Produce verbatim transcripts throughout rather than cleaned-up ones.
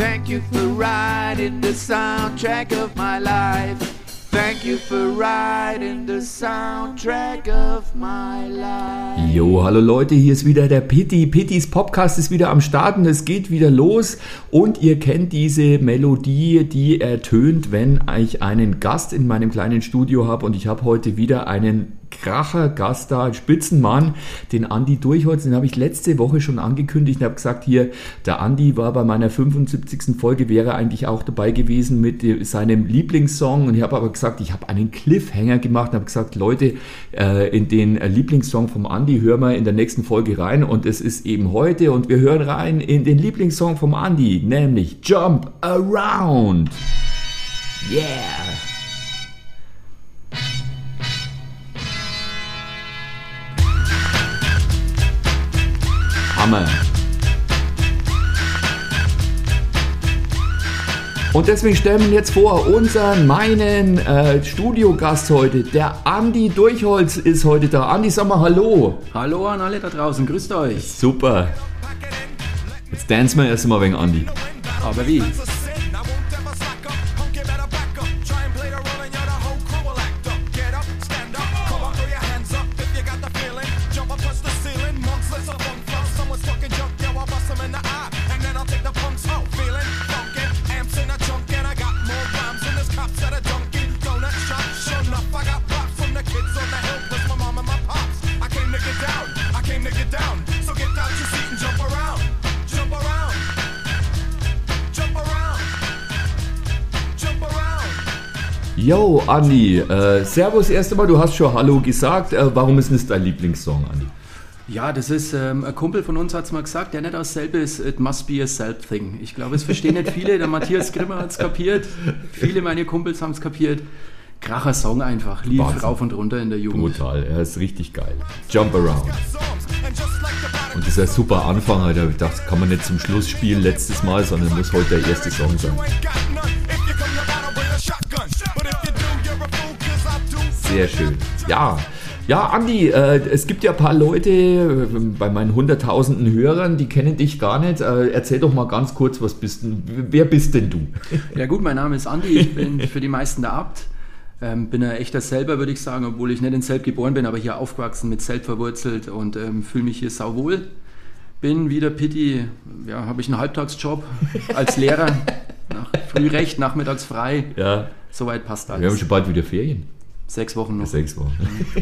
Thank you for riding the soundtrack of my life. Thank you for riding the soundtrack of my life. Jo, hallo Leute, hier ist wieder der Pitti. Pittis Podcast ist wieder am Start und es geht wieder los. Und ihr kennt diese Melodie, die ertönt, wenn ich einen Gast in meinem kleinen Studio habe. Und ich habe heute wieder einen Kracher-Gast da, einen Spitzenmann, den Andi Durchholz. Den habe ich letzte Woche schon angekündigt. Ich habe gesagt, hier, der Andi war bei meiner fünfundsiebzigsten Folge, wäre eigentlich auch dabei gewesen mit seinem Lieblingssong. Und ich habe aber gesagt, ich habe einen Cliffhanger gemacht und habe gesagt, Leute, äh, in den Lieblingssong vom Andi hören wir in der nächsten Folge rein. Und es ist eben heute und wir hören rein in den Lieblingssong vom Andi, nämlich Jump Around. Yeah! Hammer. Und deswegen stellen wir jetzt vor, unseren, meinen äh, Studiogast heute, der Andi Durchholz ist heute da. Andi, sag mal Hallo. Hallo an alle da draußen, grüßt euch. Super. Jetzt dancen wir erst mal wegen Andi. Aber wie? Yo, Andi, äh, servus erst einmal, du hast schon Hallo gesagt. Äh, warum ist das dein Lieblingssong, Andi? Ja, das ist, ähm, ein Kumpel von uns hat es mal gesagt, der nicht dasselbe ist, it must be a self thing. Ich glaube, es verstehen nicht viele, der Matthias Grimmer hat es kapiert, viele meiner Kumpels haben es kapiert. Kracher Song einfach, lief Wahnsinn. Rauf und runter in der Jugend. Brutal, er ist richtig geil. Jump Around. Und das ist ein super Anfang, Alter. Ich dachte, kann man nicht zum Schluss spielen, letztes Mal, sondern muss heute der erste Song sein. Sehr schön. Ja, ja, Andi, äh, es gibt ja ein paar Leute äh, bei meinen hunderttausenden Hörern, die kennen dich gar nicht. Äh, erzähl doch mal ganz kurz, was bist denn, wer bist denn du? Ja gut, mein Name ist Andi, ich bin für die meisten der Abt. Ähm, bin ein echter Selber, würde ich sagen, obwohl ich nicht in Selb geboren bin, aber hier aufgewachsen, mit Selb verwurzelt und ähm, fühle mich hier sauwohl. Bin wie der Pitti, ja, habe ich einen Halbtagsjob als Lehrer, nach, früh recht, nachmittags frei. Ja. Soweit passt alles. Wir haben schon bald wieder Ferien. Sechs Wochen noch. Sechs Wochen.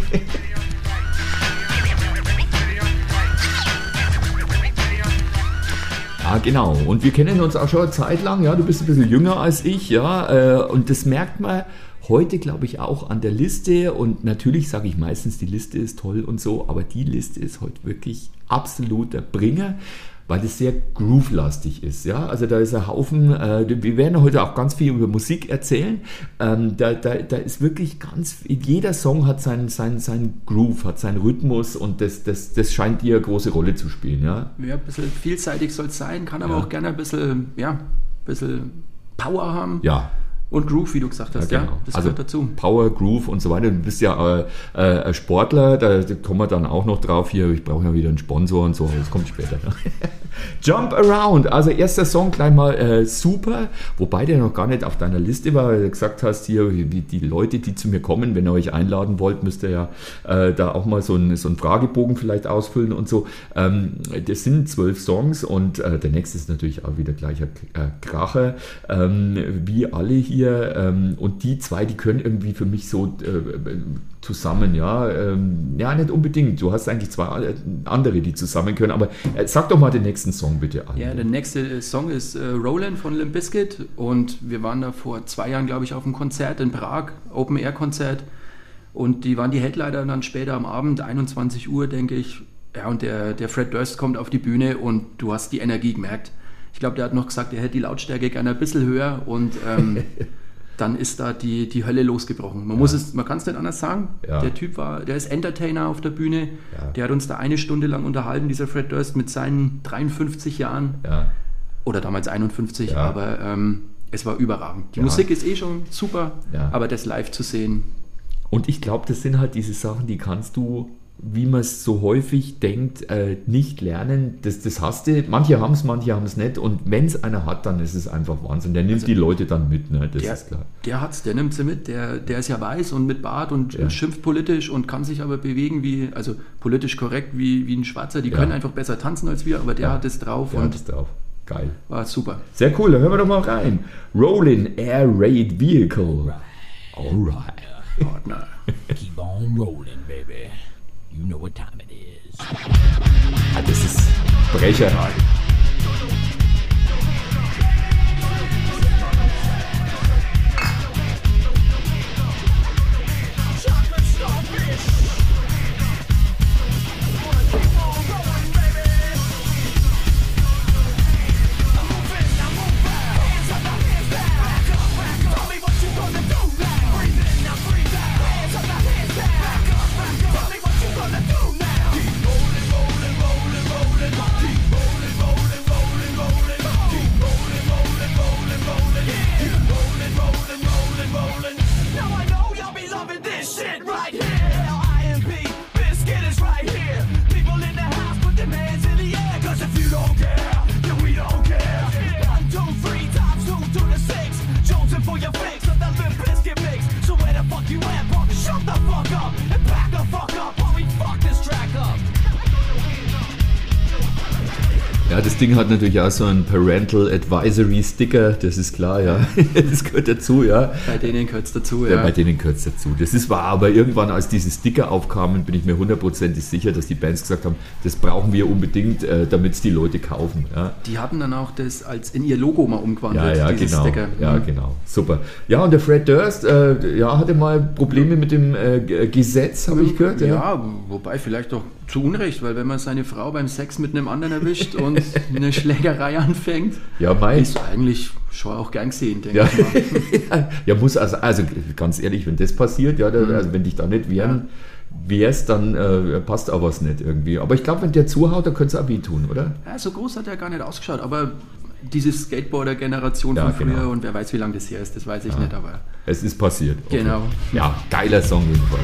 Ah, genau. Und wir kennen uns auch schon eine Zeit lang. Ja, du bist ein bisschen jünger als ich. Ja, und das merkt man heute, glaube ich, auch an der Liste. Und natürlich sage ich meistens, die Liste ist toll und so. Aber die Liste ist heute wirklich absoluter Bringer, weil das sehr groove-lastig ist. Ja? Also da ist ein Haufen, äh, wir werden heute auch ganz viel über Musik erzählen. Ähm, da, da, da ist wirklich ganz, jeder Song hat seinen, seinen, seinen Groove, hat seinen Rhythmus und das, das, das scheint dir eine große Rolle zu spielen. Ja, ja, ein bisschen vielseitig soll es sein, kann aber ja. auch gerne ein bisschen, ja, ein bisschen Power haben. Ja. Und Groove, wie du gesagt hast, ja, genau. ja das also gehört dazu. Power, Groove und so weiter. Du bist ja äh, äh, Sportler, da kommen wir dann auch noch drauf. Hier, ich brauche ja wieder einen Sponsor und so, das kommt später. Jump Around, also erster Song gleich mal äh, super, wobei der noch gar nicht auf deiner Liste war, weil du gesagt hast, hier, die, die Leute, die zu mir kommen, wenn ihr euch einladen wollt, müsst ihr ja äh, da auch mal so einen, so einen Fragebogen vielleicht ausfüllen und so. Ähm, das sind zwölf Songs und äh, der nächste ist natürlich auch wieder gleich ein äh, Kracher, ähm, wie alle hier. Ähm, und die zwei, die können irgendwie für mich so äh, zusammen, ja, ähm, ja, nicht unbedingt. Du hast eigentlich zwei andere, die zusammen können, aber äh, sag doch mal den nächsten Song bitte an. Ja, der nächste Song ist äh, Rollin' von Limp Bizkit und wir waren da vor zwei Jahren, glaube ich, auf einem Konzert in Prag, Open-Air-Konzert und die waren die Headliner dann später am Abend, einundzwanzig Uhr, denke ich, ja, und der, der Fred Durst kommt auf die Bühne und du hast die Energie gemerkt. Ich glaube, der hat noch gesagt, er hätte die Lautstärke gerne ein bisschen höher und ähm, dann ist da die, die Hölle losgebrochen. Man, ja. muss es, man kann es nicht anders sagen. Ja. Der Typ war, der ist Entertainer auf der Bühne. Ja. Der hat uns da eine Stunde lang unterhalten, dieser Fred Durst mit seinen dreiundfünfzig Jahren. Ja. Oder damals einundfünfzig, ja. aber ähm, es war überragend. Die ja. Musik ist eh schon super, ja. aber das live zu sehen. Und ich glaube, das sind halt diese Sachen, die kannst du wie man es so häufig denkt, äh, nicht lernen. Das, das hast du. Manche haben es, manche haben es nicht. Und wenn es einer hat, dann ist es einfach Wahnsinn. Der nimmt also, die Leute dann mit, ne? Das der, ist klar. Der hat's, der nimmt sie mit. Der, der ist ja weiß und mit Bart und ja. schimpft politisch und kann sich aber bewegen wie, also politisch korrekt wie, wie ein Schwarzer. Die ja. können einfach besser tanzen als wir, aber der ja. hat es drauf. Der und hat es drauf. Geil. War super. Sehr cool, da hören wir doch mal rein. Rollin' Air Raid Vehicle. Alright. Partner. Keep on rolling, baby. You know what time it is. Ah, das ist Brecherei. Ja, das Ding hat natürlich auch so einen Parental Advisory Sticker, das ist klar, ja. Das gehört dazu, ja. Bei denen gehört es dazu, ja. ja. Bei denen gehört es dazu. Das ist wahr, aber irgendwann, als diese Sticker aufkamen, bin ich mir hundertprozentig sicher, dass die Bands gesagt haben, das brauchen wir unbedingt, äh, damit es die Leute kaufen. Ja. Die hatten dann auch das als in ihr Logo mal umgewandelt, ja, ja, dieses genau. Sticker. Ja, mhm. genau. Super. Ja, und der Fred Durst, äh, ja, hatte mal Probleme mit dem äh, Gesetz, habe ich gehört. Ja, ja, wobei vielleicht doch zu Unrecht, weil wenn man seine Frau beim Sex mit einem anderen erwischt und eine Schlägerei anfängt, ja, mein, ist eigentlich schon auch gern gesehen, denke ja. ich mal. Ja, muss also, also ganz ehrlich, wenn das passiert, ja, da, also wenn dich da nicht wehren, ja. wärst, dann äh, passt auch was nicht irgendwie. Aber ich glaube, wenn der zuhaut, dann könnte es auch wehtun, oder? Ja, so groß hat er gar nicht ausgeschaut, aber diese Skateboarder-Generation ja, von früher genau. und wer weiß, wie lange das her ist, das weiß ich ja. nicht, aber... Es ist passiert. Okay. Genau. Ja, geiler Song jedenfalls.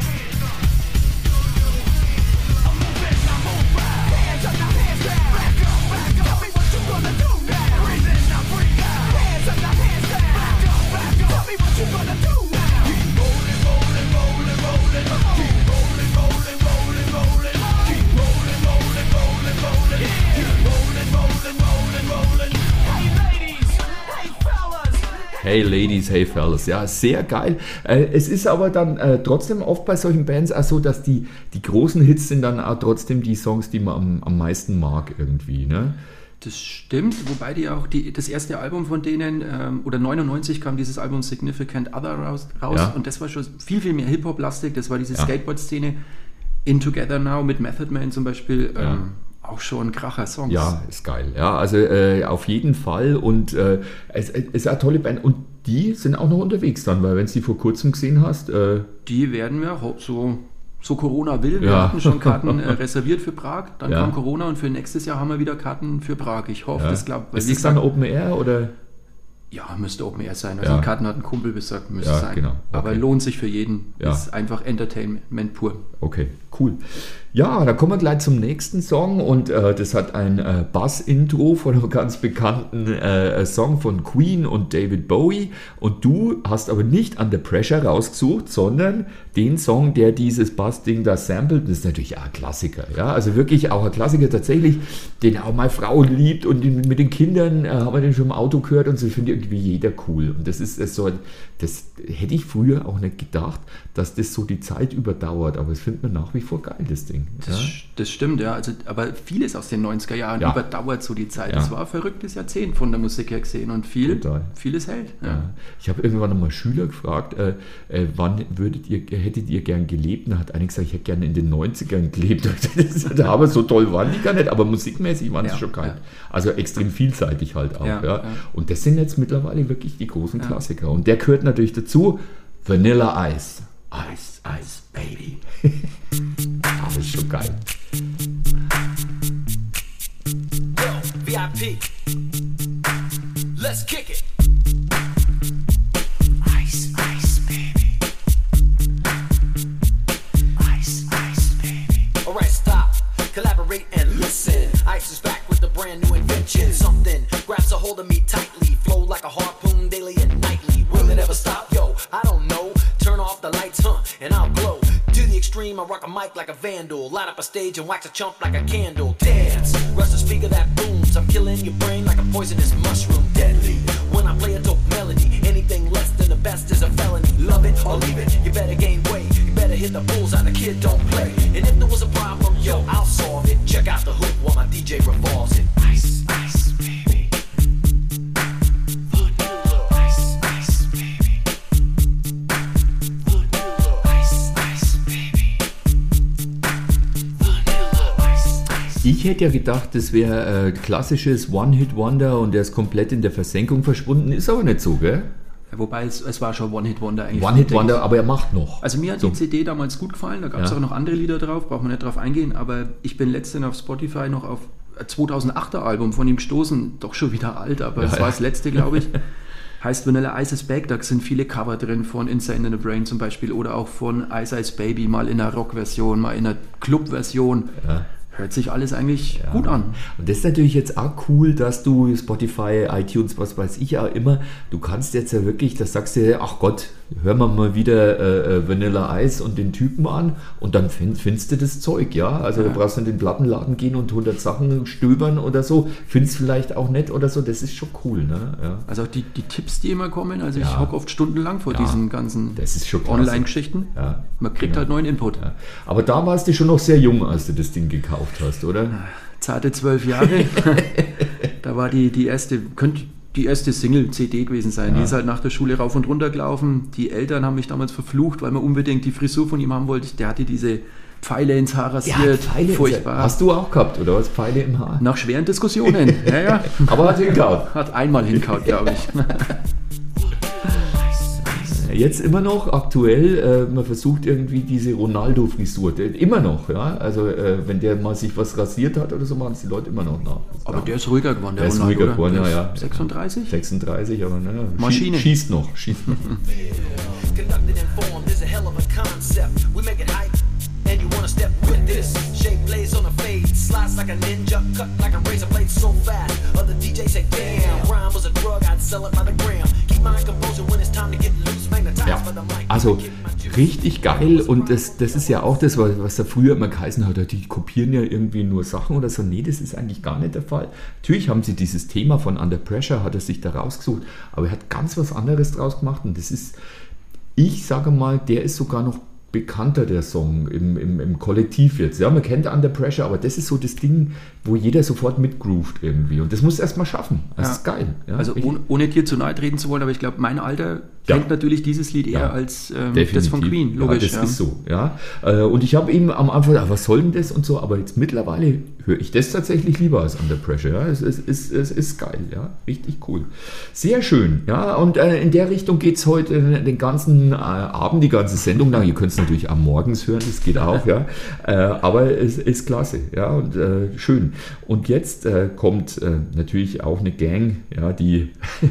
Hey Ladies, hey Fellas, ja, sehr geil. Äh, es ist aber dann äh, trotzdem oft bei solchen Bands auch so, dass die, die großen Hits sind dann auch trotzdem die Songs, die man am, am meisten mag irgendwie, ne? Das stimmt, wobei die auch die, das erste Album von denen, ähm, oder neunundneunzig kam dieses Album Significant Other raus, raus ja. und das war schon viel, viel mehr Hip-Hop-lastig, das war diese ja. Skateboard-Szene. In Together Now mit Method Man zum Beispiel, ähm, ja. auch schon ein Kracher-Songs. Ja, ist geil. Ja, also äh, auf jeden Fall und äh, es, es ist eine tolle Band und die sind auch noch unterwegs dann, weil wenn du die vor kurzem gesehen hast... Äh, die werden wir so... So Corona will, wir ja. hatten schon Karten äh, reserviert für Prag, dann ja. kam Corona und für nächstes Jahr haben wir wieder Karten für Prag. Ich hoffe, ja. das klappt. Ist das dann Open Air oder? Ja, müsste Open Air sein. Also ja. die Karten hat ein Kumpel gesagt, müsste ja, sein. Genau. Okay. Aber lohnt sich für jeden. Ja. Ist einfach Entertainment pur. Okay, cool. Ja, da kommen wir gleich zum nächsten Song und äh, das hat ein äh, Bass-Intro von einem ganz bekannten äh, Song von Queen und David Bowie und du hast aber nicht Under Pressure rausgesucht, sondern den Song, der dieses Bass-Ding da samplet. Das ist natürlich auch ein Klassiker, ja, also wirklich auch ein Klassiker tatsächlich, den auch meine Frau liebt und den, mit den Kindern äh, haben wir den schon im Auto gehört und so, finde irgendwie jeder cool und das ist, ist so, das hätte ich früher auch nicht gedacht, dass das so die Zeit überdauert, aber es findet man nach wie vor geil, das Ding. Das, ja? das stimmt, ja. Also, aber vieles aus den neunziger Jahren ja. überdauert so die Zeit. Ja. Das war ein verrücktes Jahrzehnt von der Musik her gesehen und viel, vieles hält. Ja. Ja. Ich habe irgendwann einmal Schüler gefragt, äh, äh, wann würdet ihr, hättet ihr gern gelebt? Da hat einer gesagt, ich hätte gerne in den neunzigern gelebt. Das, aber so toll waren die gar nicht, aber musikmäßig waren sie ja, schon geil. Ja. Also extrem vielseitig halt auch. Ja, ja. Ja. Und das sind jetzt mittlerweile wirklich die großen ja. Klassiker. Und der gehört natürlich dazu, Vanilla Ice. Ice, Ice, Baby. Das ist schon geil. Yo, V I P. Let's kick it. Ice, Ice, Baby. Ice, Ice, Baby. All grasps a hold of me tightly. Flow like a harpoon daily and nightly. Will it ever stop? Yo, I don't know. Turn off the lights, huh, and I'll glow. To the extreme, I rock a mic like a vandal. Light up a stage and wax a chump like a candle. Dance, rush the speaker that booms. I'm killing your brain like a poisonous mushroom. Deadly, when I play a dope melody. Anything less than the best is a felony. Love it or leave it, you better gain weight. You better hit the bullseye, the kid don't play. And if there was a problem, yo, I'll solve it. Check out the hook while my D J revolves it. Ice, ice, baby. Vanilla. Ice, ice, baby. Vanilla. Ice, ice, baby. Vanilla. Ice, ice. Ich hätte ja gedacht, das wäre äh, klassisches One-Hit-Wonder und der ist komplett in der Versenkung verschwunden. Ist aber nicht so, gell? Ja, wobei es, es war schon One-Hit-Wonder eigentlich. One-Hit-Wonder, aber er macht noch. Also mir hat so. die C D damals gut gefallen, da gab es Ja. auch noch andere Lieder drauf, braucht man nicht drauf eingehen, aber ich bin letztens auf Spotify noch auf zweitausendachter Album von ihm gestoßen, doch schon wieder alt, aber es Ja, war ja. das letzte, glaube ich. Heißt Vanilla Ice is Back, da sind viele Cover drin von Insane in the Brain zum Beispiel oder auch von Ice Ice Baby, mal in einer Rock-Version, mal in einer Club-Version. Ja. Hört sich alles eigentlich gut an. Und das ist natürlich jetzt auch cool, dass du Spotify, iTunes, was weiß ich auch immer, du kannst jetzt ja wirklich, das sagst du, ach Gott, hören wir mal wieder äh, Vanilla Ice und den Typen an und dann find, findest du das Zeug, ja. Also Ja. du brauchst in den Plattenladen gehen und hundert Sachen stöbern oder so, findest vielleicht auch nett oder so, das ist schon cool, ne? Ja. Also auch die, die Tipps, die immer kommen, also Ja. ich hocke oft stundenlang vor Ja. diesen ganzen Das ist schon klasse. Online-Geschichten. Ja. Man kriegt Genau. halt neuen Input. Ja. Aber da warst du schon noch sehr jung, als du das Ding gekauft hast, oder? Zarte zwölf Jahre. Da war die, die erste, könnte die erste Single-C D gewesen sein. Ja. Die ist halt nach der Schule rauf und runter gelaufen. Die Eltern haben mich damals verflucht, weil man unbedingt die Frisur von ihm haben wollte. Der hatte diese Pfeile ins Haar rasiert. Pfeile. Furchtbar. Hast du auch gehabt, oder was? Pfeile im Haar? Nach schweren Diskussionen. Ja, ja. Aber hat hingehauen. Hat einmal hinkaut, glaube ich. Jetzt immer noch aktuell, äh, man versucht irgendwie diese Ronaldo-Frisur, der- immer noch, ja, also äh, wenn der mal sich was rasiert hat oder so, machen es die Leute immer noch nach. Aber der ist ruhiger geworden, der, Der ist Ronaldo, ruhiger oder? geworden, Der ja, ist ja. sechsunddreißig? sechsunddreißig, aber naja, Maschine. schießt noch, schießt noch. Conducted in form, there's a hell of a concept. We make it hype, and you wanna step with this. Shape blaze on a fade, slice like a ninja, cut like a razor blade so fast. Other D Js say, damn, rhyme was a drug, I'd sell it by the gram. Keep my composure when it's time to get loose, magnetize Ja, for the mic. also richtig geil und das, das ist ja auch das, was, was da früher immer geheißen hat, die kopieren ja irgendwie nur Sachen oder so. Nee, das ist eigentlich gar nicht der Fall. Natürlich haben sie dieses Thema von Under Pressure, hat er sich da rausgesucht, aber er hat ganz was anderes draus gemacht und das ist, ich sage mal, der ist sogar noch bekannter, der Song im, im, im Kollektiv jetzt. Ja, man kennt Under Pressure, aber das ist so das Ding, wo jeder sofort mitgroovt irgendwie und das muss erst mal schaffen. Das Ja. ist geil. Ja, Also richtig. ohne, ohne dir zu nahe treten zu wollen, aber ich glaube, mein Alter Ja. kennt natürlich dieses Lied eher Ja, als ähm, das definitiv. von Queen, logisch. Ja, das ist so, ja. Äh, Und ich habe ihm am Anfang gedacht, was soll denn das und so, aber jetzt mittlerweile höre ich das tatsächlich lieber als Under Pressure. Ja. Es, ist, es, es ist geil, ja, richtig cool. Sehr schön, ja, und äh, in der Richtung geht es heute den ganzen äh, Abend, die ganze Sendung lang. Ihr könnt es natürlich am Morgens hören, das geht auch, ja. Äh, aber es ist klasse, ja, und äh, schön. Und jetzt äh, kommt äh, natürlich auch eine Gang, ja, die,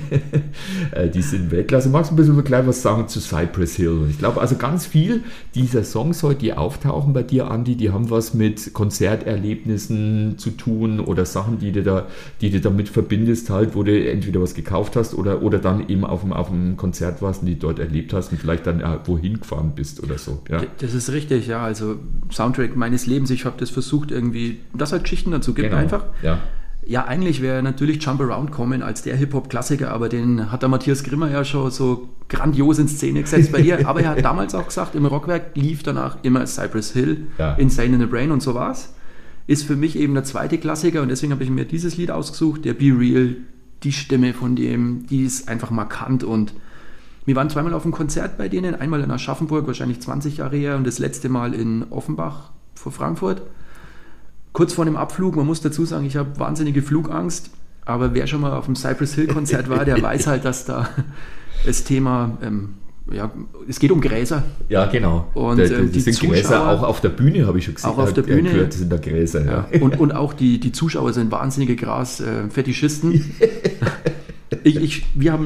äh, die sind Weltklasse. Magst du ein bisschen gleich was sagen zu Cypress Hill? Ich glaube, also ganz viel dieser Songs heute, die auftauchen bei dir, Andi, die haben was mit Konzerterlebnissen zu tun oder Sachen, die du da, die du damit verbindest, halt, wo du entweder was gekauft hast oder, oder dann eben auf dem, auf dem Konzert warst und die dort erlebt hast und vielleicht dann äh, wohin gefahren bist oder so. Ja. Das ist richtig, ja. Also Soundtrack meines Lebens, ich habe das versucht irgendwie, dass halt Geschichten dazu gibt Genau. einfach. Ja. Ja, eigentlich wäre natürlich Jump Around kommen als der Hip-Hop-Klassiker, aber den hat der Matthias Grimmer ja schon so grandios in Szene gesetzt bei dir. Aber er hat damals auch gesagt, im Rockwerk lief danach immer Cypress Hill, Ja. Insane in the Brain und so war's. Ist für mich eben der zweite Klassiker und deswegen habe ich mir dieses Lied ausgesucht, der Be Real, die Stimme von dem, die ist einfach markant und wir waren zweimal auf einem Konzert bei denen, einmal in Aschaffenburg, wahrscheinlich zwanzig Jahre her und das letzte Mal in Offenbach vor Frankfurt. Kurz vor dem Abflug, man muss dazu sagen, ich habe wahnsinnige Flugangst, aber wer schon mal auf dem Cypress Hill Konzert war, der weiß halt, dass da das Thema, ähm, ja, es geht um Gräser. Ja, genau. Und, Da- ähm, das die sind Gräser, Zuschauer- auch auf der Bühne, habe ich schon gesehen. Auch auf der äh, Bühne. Gehört, das sind da Gräser, ja. Ja. Und, und auch die, die Zuschauer sind wahnsinnige Gras-Fetischisten. ich, ich, wir haben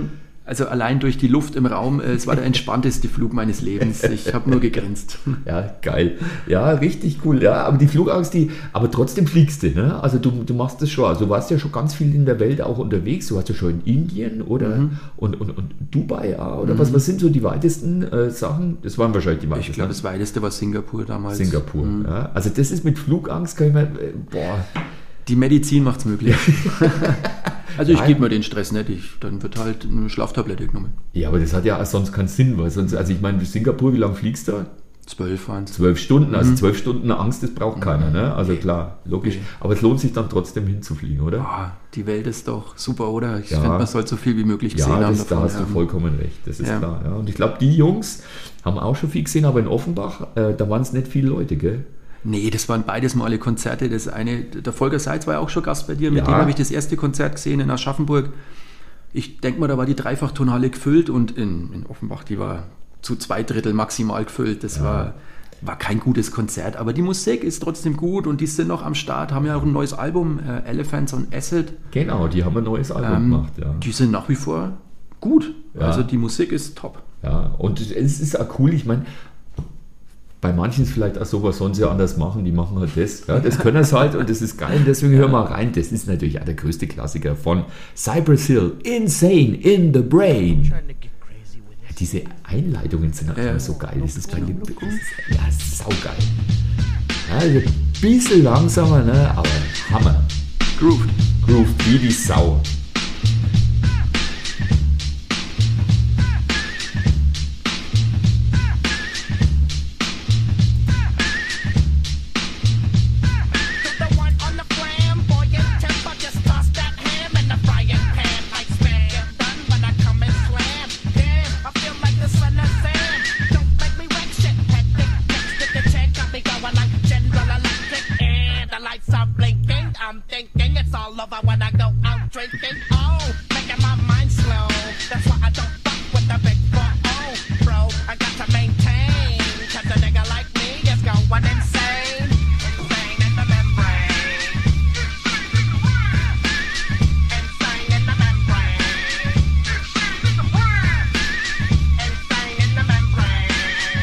Also allein durch die Luft im Raum, äh, es war der entspannteste Flug meines Lebens. Ich habe nur gegrinst. Ja, geil. Ja, richtig cool. Ja, aber die Flugangst, die, aber trotzdem fliegst du, ne? Also du, du machst das schon. Also du warst ja schon ganz viel in der Welt auch unterwegs. Du warst ja schon in Indien oder Mhm. und, und, und Dubai, ja, oder was, was sind so die weitesten äh, Sachen? Das waren wahrscheinlich die weitesten. Ich glaube, das weiteste war Singapur damals. Singapur. Ja. Also das ist mit Flugangst, kann ich mir, äh, boah. Die Medizin macht es möglich. Also ich Nein. gebe mir den Stress nicht, ich, dann wird halt eine Schlaftablette genommen. Ja, aber das hat ja auch sonst keinen Sinn, weil sonst, also ich meine, Singapur, wie lange fliegst du da? Zwölf waren es. Zwölf Stunden, also zwölf Stunden Angst, das braucht keiner, ne? Also klar, logisch. Nee. Aber es lohnt sich dann trotzdem hinzufliegen, oder? Ah, die Welt ist doch super, oder? Ich Ja. finde, man sollte so viel wie möglich gesehen Ja, haben. das, da davon, hast du ja. vollkommen recht, das ist Ja. klar. Ja. Und ich glaube, die Jungs haben auch schon viel gesehen, aber in Offenbach, äh, da waren es nicht viele Leute, gell? Nee, das waren beides Male Konzerte. Das eine, der Volker Seitz war ja auch schon Gast bei dir, mit Ja. dem habe ich das erste Konzert gesehen in Aschaffenburg. Ich denke mal, da war die Dreifachtonhalle gefüllt und in, in Offenbach, die war zu zwei Drittel maximal gefüllt. Das war, war kein gutes Konzert, aber die Musik ist trotzdem gut und die sind noch am Start, haben ja auch ein neues Album, äh, Elephants on Acid. Genau, die haben ein neues Album Ähm, gemacht, ja. Die sind nach wie vor gut. Ja. Also die Musik ist top. Ja, und es ist auch cool, ich meine, bei manchen ist vielleicht auch so, was sollen sie anders machen, die machen halt das. Ja, das können sie halt und das ist geil, deswegen hören wir rein. Das ist natürlich auch der größte Klassiker von Cypress Hill, Insane in the Brain. Ja, diese Einleitungen sind einfach Ja. so geil. Das ist, bei dem, das ist ja, saugeil. Ja, also ein bisschen langsamer, ne, aber Hammer. Grooved. Grooved wie die Sau. The one on the flamboyant temper, just toss that ham in the frying pan like spam. Get done when I come and slam. Damn, I feel like the son of Sam. Don't make me wreck shit. Hectic, next to the check, got me going like General Electric. And the lights are blinking. I'm thinking it's all over when I go out drinking. Oh, making my mind slow. That's why I don't fuck with the big four. Oh, bro, I got to maintain. Cause a nigga like me is going insane. Insane in the membrane. Insane in the membrane. Insane in the membrane.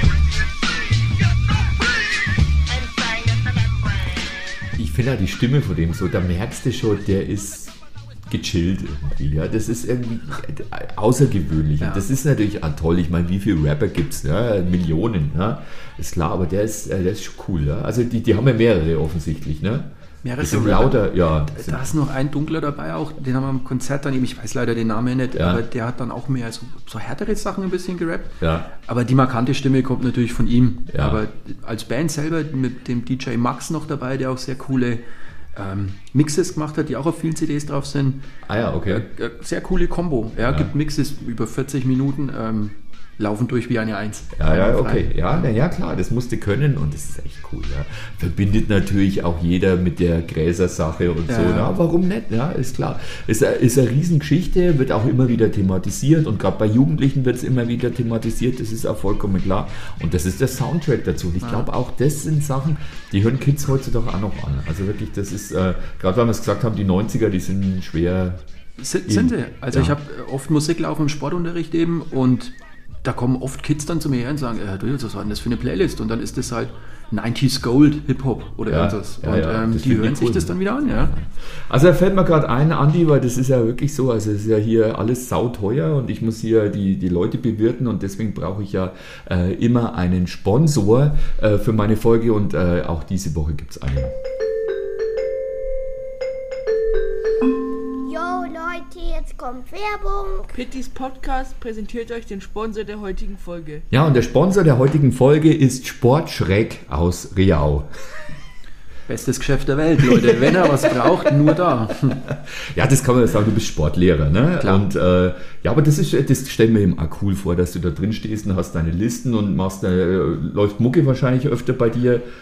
Insane in the membrane. Ich finde ja die Stimme von dem so, da merkst du schon, der ist gechillt irgendwie. Ja? Das ist irgendwie außergewöhnlich. Ja. Und das ist natürlich auch toll. Ich meine, wie viele Rapper gibt es? Ja? Millionen, ja? Ist klar, aber der ist, äh, der ist schon cool. Ja? Also die, die haben ja mehrere offensichtlich. Ne? Mehrere Das sind Rapper. lauter, ja. das sind- Da ist noch ein Dunkler dabei auch, den haben wir am Konzert dann eben, ich weiß leider den Namen nicht, Ja. aber der hat dann auch mehr so, so härtere Sachen ein bisschen gerappt. Ja. Aber die markante Stimme kommt natürlich von ihm. Ja. Aber als Band selber mit dem D J Max noch dabei, der auch sehr coole ähm, Mixes gemacht hat, die auch auf vielen C Ds drauf sind. Ah ja, okay. Äh, sehr coole Kombo. Er gibt Mixes über vierzig Minuten, ähm, laufen durch wie eine Eins. Ja, ja, Einwandfrei. okay. Ja, na ja, klar, das musste können und das ist echt cool. Ja. Verbindet natürlich auch jeder mit der Gräsersache und so. Ja. Na, warum nicht? Ja, ist klar. Ist, eine- ist eine Riesengeschichte, wird auch immer wieder thematisiert und gerade bei Jugendlichen wird es immer wieder thematisiert, das ist auch vollkommen klar. Und das ist der Soundtrack dazu. Und ich glaube auch, das sind Sachen, die hören Kids heutzutage auch noch an. Also wirklich, das ist, äh, gerade weil wir es gesagt haben, die neunziger, die sind schwer. Sind, sind sie. Also Ja. ich habe oft Musik laufen im Sportunterricht eben und da kommen oft Kids dann zu mir her und sagen, äh, du, was war denn das für eine Playlist? Und dann ist das halt neunziger Gold Hip-Hop oder Ja, irgendwas. ja, Und ja, ähm, das die find ich hören sich cool. das dann wieder an, ja. Also da fällt mir gerade ein, Andi, weil das ist ja wirklich so, also es ist ja hier alles sauteuer und ich muss hier die, die Leute bewirten und deswegen brauche ich ja äh, immer einen Sponsor äh, für meine Folge und äh, auch diese Woche gibt es einen. Jo Leute, jetzt kommt Werbung. Pittys Podcast präsentiert euch den Sponsor der heutigen Folge. Ja, und der Sponsor der heutigen Folge ist Sportschreck aus Riau. Bestes Geschäft der Welt, Leute. Wenn er was braucht, nur da. Ja, das kann man sagen, du bist Sportlehrer, ne? Klar. Und äh, ja, aber das ist, das stell mir eben auch cool vor, dass du da drin stehst und hast deine Listen und machst, äh, läuft Mucke wahrscheinlich öfter bei dir.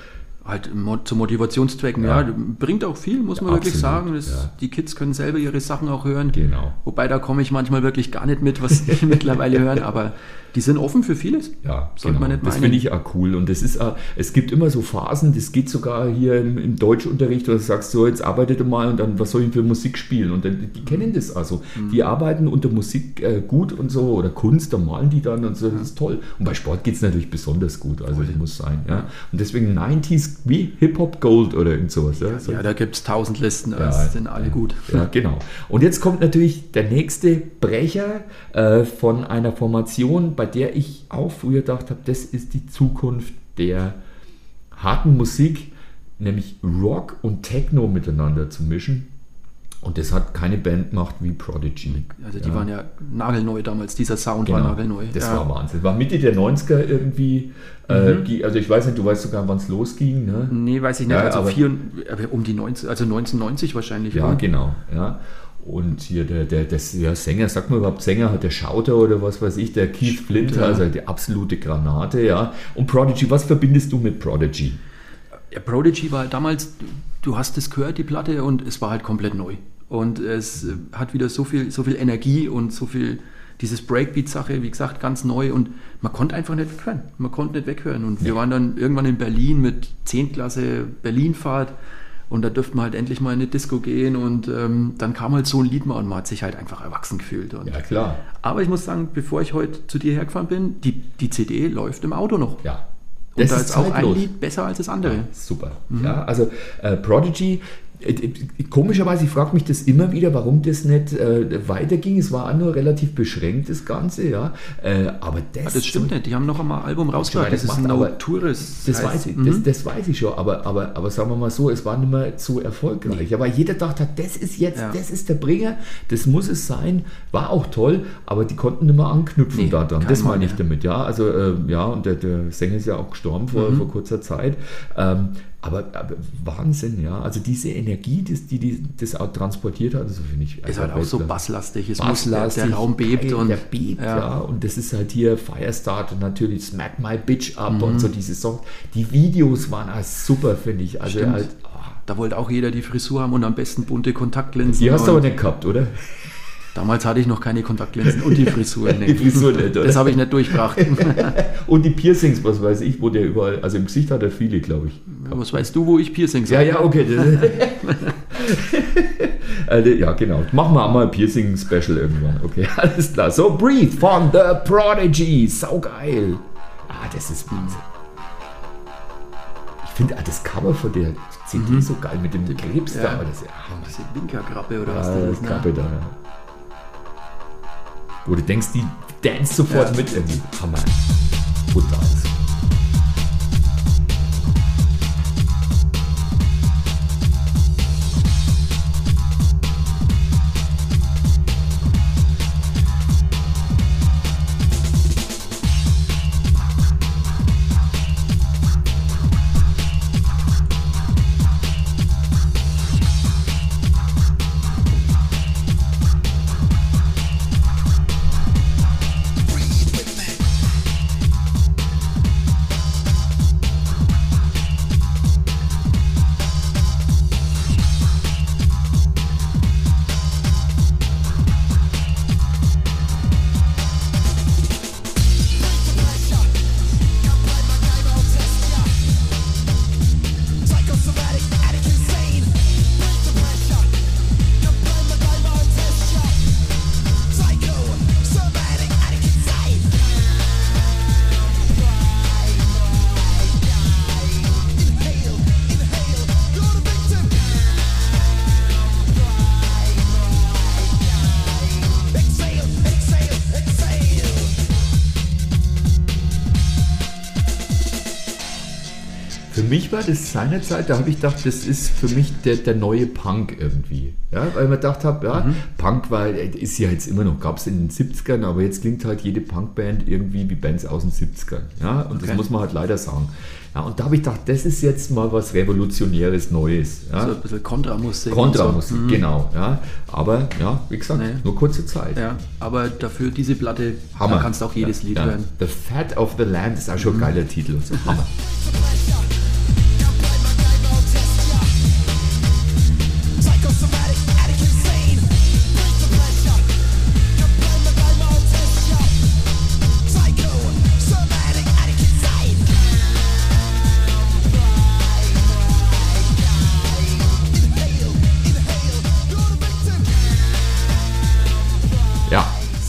Halt mo- zu Motivationszwecken, Ja. ja. Bringt auch viel, muss man Ja, wirklich absolut, sagen. Das, ja. Die Kids können selber ihre Sachen auch hören. Genau. Wobei, da komme ich manchmal wirklich gar nicht mit, was die mittlerweile hören, aber die sind offen für vieles. Ja, Sollte genau. man nicht Das meinen. finde ich auch cool. Und das ist auch, es gibt immer so Phasen, das geht sogar hier im, im Deutschunterricht, wo du sagst, so, jetzt arbeitet mal und dann, was soll ich für Musik spielen? Und dann, die kennen das also. Mhm. Die arbeiten unter Musik äh, gut und so, oder Kunst, da malen die dann und so, das ist toll. Und bei Sport geht es natürlich besonders gut, also das muss sein. Ja. Und deswegen neunziger wie Hip-Hop Gold oder irgend sowas. Ja, so. Ja, da gibt es tausend Listen, Ja, das sind alle gut. Ja, genau. Und jetzt kommt natürlich der nächste Brecher äh, von einer Formation, bei der ich auch früher gedacht habe, das ist die Zukunft der harten Musik, nämlich Rock und Techno miteinander zu mischen. Und das hat keine Band gemacht wie Prodigy. Also die waren ja nagelneu damals, dieser Sound war Genau, nagelneu. das ja. war Wahnsinn. War Mitte der neunziger irgendwie, äh, die, also ich weiß nicht, du weißt sogar, wann es losging. Ne? Nee, weiß ich nicht, Ja, also aber- vier, aber um die neunzig, also neunzehnhundertneunzig wahrscheinlich. Ja, oder? genau. Ja. Und hier der, der, der ja, Sänger, sagt man überhaupt Sänger, hat der Schauter oder was weiß ich, der Keith Flint, ja. also die absolute Granate, ja. Und Prodigy, was verbindest du mit Prodigy? Ja, Prodigy war halt damals, du hast es gehört, die Platte, und es war halt komplett neu. Und es äh, hat wieder so viel, so viel Energie und so viel, dieses Breakbeat-Sache, wie gesagt, ganz neu, und man konnte einfach nicht weghören. Man konnte nicht weghören. Und wir waren dann irgendwann in Berlin mit zehnten Klasse Berlinfahrt, und da dürften wir halt endlich mal in eine Disco gehen, und ähm, dann kam halt so ein Lied mal und man hat sich halt einfach erwachsen gefühlt. Und Ja, klar. aber ich muss sagen, bevor ich heute zu dir hergefahren bin, die, die C D läuft im Auto noch. Ja. Und da ist ist auch ein zeitlos. Lied besser als das andere. Ja, super. Ja, also äh, Prodigy, äh, äh, komischerweise, ich frage mich das immer wieder, warum das nicht äh, weiterging. Es war auch nur relativ beschränkt, das Ganze, ja. Äh, aber das, Ah, das stimmt nicht, die haben noch einmal ein Album rausgebracht, das das ist macht No aber- Tourist. Das heißt. weiß, ich, Mhm. das, das weiß ich schon, aber, aber, aber sagen wir mal so, es war nicht mehr so erfolgreich. Aber jeder dachte, das ist jetzt, Ja. das ist der Bringer, das muss es sein. War auch toll, aber die konnten nicht mehr anknüpfen Nee, daran. kein Das Mal meine ich mehr. damit, ja. Also, äh, ja, und der, der Sänger ist ja auch gestorben vor, Mhm. vor kurzer Zeit. Ähm, aber, aber Wahnsinn, ja. Also diese Energie, das, die, die das auch transportiert hat, also finde ich. Ist einfach halt auch so Weltklasse. basslastig, es muss, Basslastig, der, der Raum bebt. geil, und der bebt, ja. ja. Und das ist halt hier Firestarter und natürlich Smack My Bitch Up Mhm. und so diese Songs. Die Videos waren auch super, finde ich. Also Stimmt. halt, oh, Da wollte auch jeder die Frisur haben und am besten bunte Kontaktlinsen. die hast du und aber nicht gehabt, oder? Damals hatte ich noch keine Kontaktlinsen und die Frisur nicht. Die Frisur nicht, oder? Das habe ich nicht durchgebracht. Und die Piercings, was weiß ich, wo der überall, also im Gesicht hat er viele, glaube ich. Was weißt du, wo ich Piercings Ja, habe? ja, okay. Also, ja, genau. Machen wir auch mal ein Piercing-Special irgendwann. Okay, alles klar. So, Breathe von The Prodigy. Sau geil. Ah, das ist Wahnsinn. Ich finde ah, das Cover von der C D so geil mit dem Krebs Ja. da. Aber das ist ja Hammer. Diese Winkerkrabbe oder was Ja, das das ist. Ne? Kappe da. ja. Wo du denkst, die dance sofort Ja. mit irgendwie. Hammer. Brutal. Für mich war das seinerzeit, da habe ich gedacht, das ist für mich der, der neue Punk irgendwie. Ja, weil ich mir gedacht habe, ja, Mhm. Punk war, ist ja jetzt immer noch, gab es in den siebzigern, aber jetzt klingt halt jede Punkband irgendwie wie Bands aus den siebzigern. Ja, und das Okay. muss man halt leider sagen. Ja, und da habe ich gedacht, das ist jetzt mal was Revolutionäres, Neues. Ja. So ein bisschen Kontramusik. Kontramusik, und so. Mhm. genau. Ja. Aber ja, wie gesagt, Nee. nur kurze Zeit. Ja, aber dafür diese Platte, Hammer. da kannst du auch jedes ja, Lied ja. hören. The Fat of the Land ist auch schon ein geiler Titel. Und so. Hammer.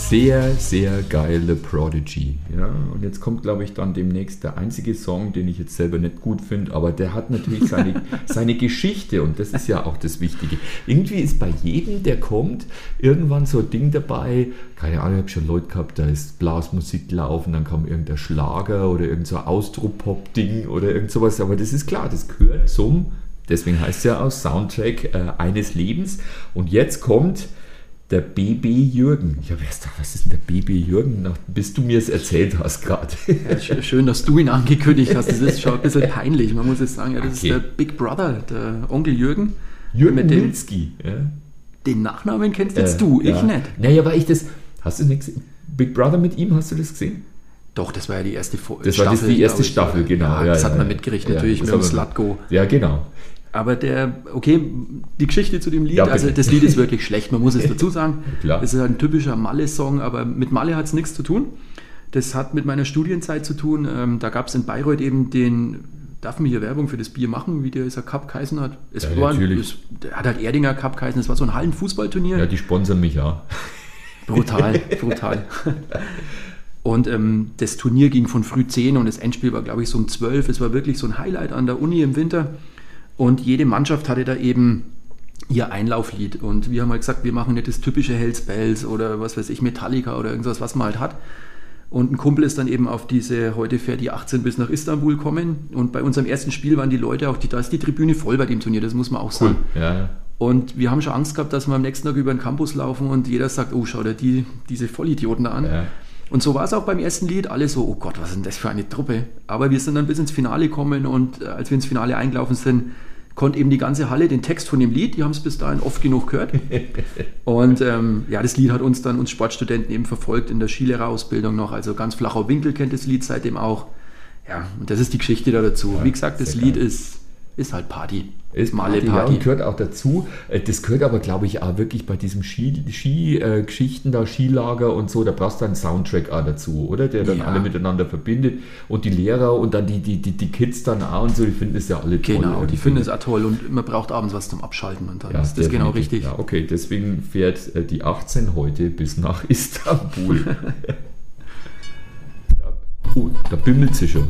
Sehr, sehr geil, The Prodigy. Ja, und jetzt kommt, glaube ich, dann demnächst der einzige Song, den ich jetzt selber nicht gut finde, aber der hat natürlich seine, seine Geschichte und das ist ja auch das Wichtige. Irgendwie ist bei jedem, der kommt, irgendwann so ein Ding dabei, keine Ahnung, ich habe schon Leute gehabt, da ist Blasmusik laufen, dann kam irgendein Schlager oder irgend so ein Austropop-Ding oder irgend sowas, aber das ist klar, das gehört zum, deswegen heißt es ja auch Soundtrack äh, eines Lebens und jetzt kommt der B B Jürgen. Ich habe erst gedacht, was ist denn der B B Jürgen, nach, bis du mir es erzählt hast gerade. Ja, schön, dass du ihn angekündigt hast. Das ist schon ein bisschen peinlich. Man muss jetzt sagen, ja, das Okay. ist der Big Brother, der Onkel Jürgen. Jürgen Mit dem- Milski. Ja. Den Nachnamen kennst jetzt Äh, du, ich ja. nicht. Naja, weil ich das, hast du nicht gesehen? Big Brother mit ihm, hast du das gesehen? Doch, das war ja die erste Fo- Das Staffel. war das, die erste glaub ich. Staffel, genau. Ja, Ja, das ja, hat man ja. mitgekriegt, Ja, natürlich das mit dem hat man- Slatko. Ja, genau. Aber der, okay, die Geschichte zu dem Lied, Ja, bitte. also das Lied ist wirklich schlecht, man muss es dazu sagen. Klar. Es ist ein typischer Malle-Song, aber mit Malle hat es nichts zu tun. Das hat mit meiner Studienzeit zu tun. Ähm, da gab es in Bayreuth eben den, darf man hier Werbung für das Bier machen, wie dieser Cup geheißen hat? Es Ja, war, natürlich. Es, der hat halt Erdinger Cup geheißen, es war so ein Hallenfußballturnier. Ja, die sponsern mich ja. Brutal, brutal. Und ähm, das Turnier ging von früh zehn und das Endspiel war, glaube ich, so um zwölf. Es war wirklich so ein Highlight an der Uni im Winter. Und jede Mannschaft hatte da eben ihr Einlauflied. Und wir haben halt gesagt, wir machen nicht das typische Hells Bells oder was weiß ich, Metallica oder irgendwas, was man halt hat. Und ein Kumpel ist dann eben auf diese, heute fährt die achtzehn bis nach Istanbul kommen. Und bei unserem ersten Spiel waren die Leute auch, die, da ist die Tribüne voll bei dem Turnier, das muss man auch sagen. Ja. Und wir haben schon Angst gehabt, dass wir am nächsten Tag über den Campus laufen und jeder sagt, oh, schau dir die, diese Vollidioten da an. Ja. Und so war es auch beim ersten Lied. Alle so, oh Gott, was ist denn das für eine Truppe? Aber wir sind dann bis ins Finale gekommen und äh, als wir ins Finale eingelaufen sind, konnte eben die ganze Halle den Text von dem Lied, die haben es bis dahin oft genug gehört. Und ähm, ja, das Lied hat uns dann, uns Sportstudenten eben verfolgt in der Skilehrerausbildung noch. Also ganz Flachau Winkel kennt das Lied seitdem auch. Ja, und das ist die Geschichte da dazu. Ja, Wie gesagt, das sehr Lied geil. ist, ist halt Party. Ist Malle Party, ja, Party. und gehört auch dazu. Äh, Das gehört aber, glaube ich, auch wirklich bei diesem Ski-Geschichten, Ski, äh, Geschichten da, Skilager und so, da brauchst du einen Soundtrack auch dazu, oder? Der dann Ja. alle miteinander verbindet und die Lehrer und dann die, die, die, die Kids dann auch und so, die finden das ja alle toll. Genau, die irgendwie. finden es auch toll und man braucht abends was zum Abschalten und dann Ja, ist das genau definitiv. richtig. Ja, okay, deswegen fährt äh, die achtzehn heute bis nach Istanbul. Ja. Oh, da bimmelt sie schon.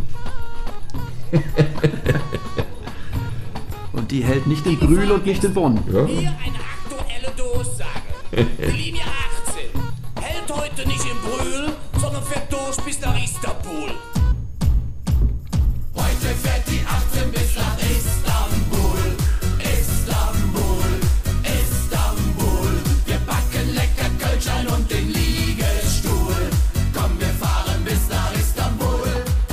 Und die hält nicht in Brühl und nicht in Bonn. Ja. Hier eine aktuelle Durchsage. Die Linie achtzehn hält heute nicht in Brühl, sondern fährt durch bis nach Istanbul. Heute fährt die achtzehn bis nach Istanbul. Istanbul, Istanbul. Wir backen lecker Kölschlein und den Liegestuhl. Komm, wir fahren bis nach Istanbul.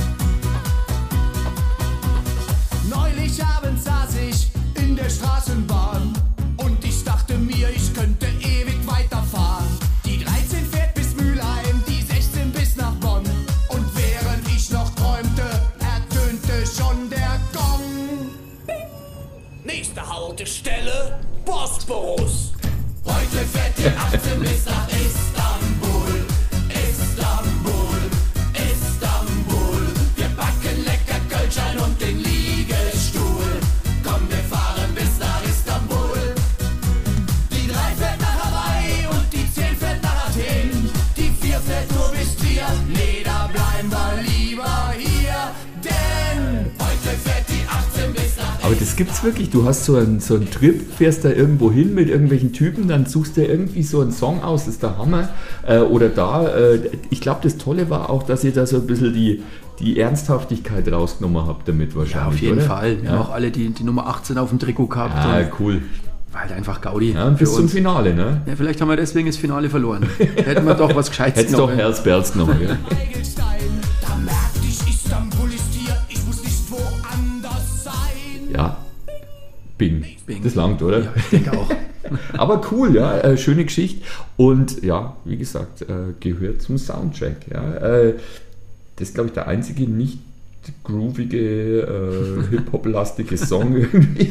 Neulich abends saß ich in der Straßenbahn und ich dachte mir, ich könnte ewig weiterfahren. Die dreizehn fährt bis Mülheim, die sechzehn bis nach Bonn. Und während ich noch träumte, ertönte schon der Gong. Nächste Haltestelle, Bosporus. Heute fährt die achtzehn bis nach Istanbul. Istanbul, Istanbul. Wir backen lecker Kölschlein und den Liegestuhl. Komm, wir fahren bis nach Istanbul. Die drei fährt nach Hawaii und die zehn fährt nach Athen. Die vier fährt nur bis Trier. Nee, da bleiben wir lieber hier. Denn heute fährt die achtzehn bis nach Aber das gibt's wirklich. Du hast so einen, so einen Trip, fährst da irgendwo hin mit irgendwelchen Typen, dann suchst du irgendwie so einen Song aus, das ist der Hammer. Äh, oder da, äh, ich glaube, das Tolle war auch, dass ihr da so ein bisschen die, die Ernsthaftigkeit rausgenommen habt damit wahrscheinlich. Ja, auf jeden oder? Fall. Wir Ja. haben auch alle die, die Nummer achtzehn auf dem Trikot gehabt. Ah, und cool. war halt einfach Gaudi. Ja, und bis für zum uns. Finale, ne? Ja, vielleicht haben wir deswegen das Finale verloren. Hätten wir doch was Gescheites Hättest doch genommen. Herzberz genommen, gell? Eigelstein. Da merkte ich, Istanbul ist hier. Ich muss nicht woanders sein. Ja. Bing. Bing. Das langt, oder? Ja, ich denke auch. Aber cool, ja, äh, schöne Geschichte. Und ja, wie gesagt, äh, gehört zum Soundtrack. Ja. Äh, das ist, glaube ich, der einzige nicht groovige, äh, Hip-Hop-lastige Song irgendwie.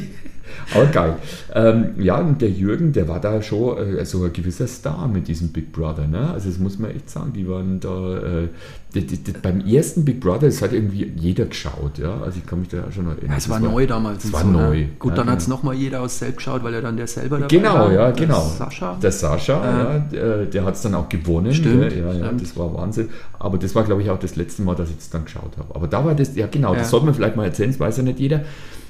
Aber geil. Ähm, ja, und der Jürgen, der war da schon äh, so ein gewisser Star mit diesem Big Brother. Ne? Also das muss man echt sagen, die waren da, äh, die, die, die, beim ersten Big Brother, das hat irgendwie jeder geschaut. Ja? Also ich kann mich da schon noch erinnern. Ja, es war neu damals. Es war so, neu. Ne? Gut, ja, dann genau. hat es nochmal jeder aus Selb geschaut, weil er dann der selber dabei genau, war. Ja, der genau, Sascha. Der Sascha, äh, ja, der, der hat es dann auch gewonnen. Stimmt, ja, ja, stimmt. Das war Wahnsinn. Aber das war, glaube ich, auch das letzte Mal, dass ich es dann geschaut habe. Aber da war das, ja genau, Ja. das sollte man vielleicht mal erzählen, das weiß ja nicht jeder.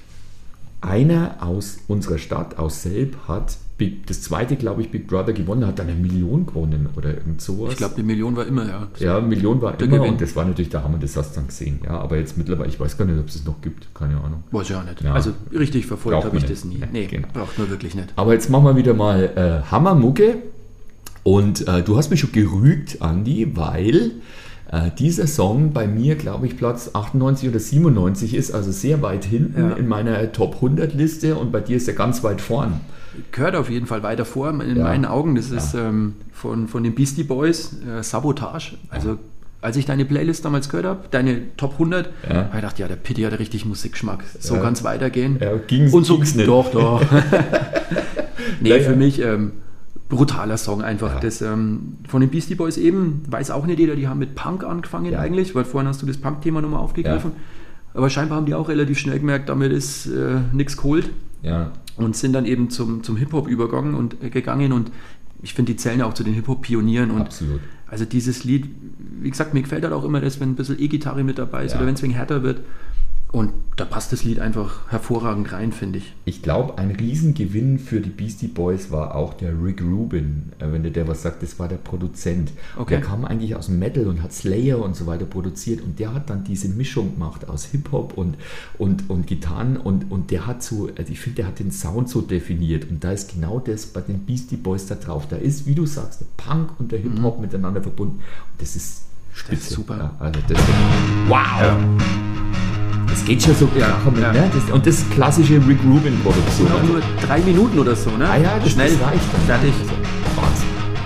Einer aus unserer Stadt, aus Selb, hat Big, das zweite, glaube ich, Big Brother gewonnen, hat dann eine Million gewonnen oder irgend sowas. Ich glaube, die Million war immer, ja. Ja, Million war Der immer Gewinn. und das war natürlich der Hammer, das hast du dann gesehen. Ja, aber jetzt mittlerweile, ich weiß gar nicht, ob es es noch gibt, keine Ahnung. Weiß ich auch nicht. Ja. Also richtig verfolgt Braucht habe ich man das nie. nicht. Nee, Genau. braucht man wirklich nicht. Aber jetzt machen wir wieder mal äh, Hammermucke und äh, du hast mich schon gerügt, Andi, weil äh, dieser Song bei mir, glaube ich, Platz achtundneunzig oder siebenundneunzig ist, also sehr weit hinten Ja. in meiner Top hundert Liste und bei dir ist er ganz weit vorn. Gehört auf jeden Fall weiter vor, in Ja. meinen Augen. Das Ja. ist ähm, von, von den Beastie Boys, äh, Sabotage. Also als ich deine Playlist damals gehört habe, deine Top hundert, Ja. habe ich gedacht, ja, der Pitti hat richtig Musikgeschmack. So Ja. kann es weitergehen. Ja, ging's- Und so ging's nicht. Doch, doch. nee, Ja, ja. für mich ähm, brutaler Song einfach. Ja. Das, ähm, von den Beastie Boys eben, weiß auch nicht jeder, die haben mit Punk angefangen Ja. eigentlich, weil vorhin hast du das Punk-Thema nochmal aufgegriffen. Aber scheinbar haben die auch relativ schnell gemerkt, damit ist äh, nichts geholt. Ja. Und sind dann eben zum, zum Hip-Hop übergegangen und äh, gegangen und ich finde, die zählen ja auch zu den Hip-Hop-Pionieren. Und Absolut. also dieses Lied, wie gesagt, mir gefällt halt auch immer das, wenn ein bisschen E-Gitarre mit dabei ist Ja. oder wenn es wegen härter wird. Und da passt das Lied einfach hervorragend rein, finde ich. Ich glaube, ein Riesengewinn für die Beastie Boys war auch der Rick Rubin. Äh, Wenn dir der was sagt, das war der Produzent. Okay. Der kam eigentlich aus dem Metal und hat Slayer und so weiter produziert. Und der hat dann diese Mischung gemacht aus Hip-Hop und, und, und Gitarren. Und, und der hat so, also ich finde, der hat den Sound so definiert. Und da ist genau das bei den Beastie Boys da drauf. Da ist, wie du sagst, der Punk und der Hip-Hop miteinander verbunden. Und das ist spitze. Das ist super. Ja, also das, wow! Ja. Das geht schon so Ja, komm, ja. Ne? Das, und das ist klassische Rick Rubin-Produktion. Sind auch nur drei Minuten oder so, ne? Ah ja, das, Schnell, das reicht dann. fertig. Wahnsinn.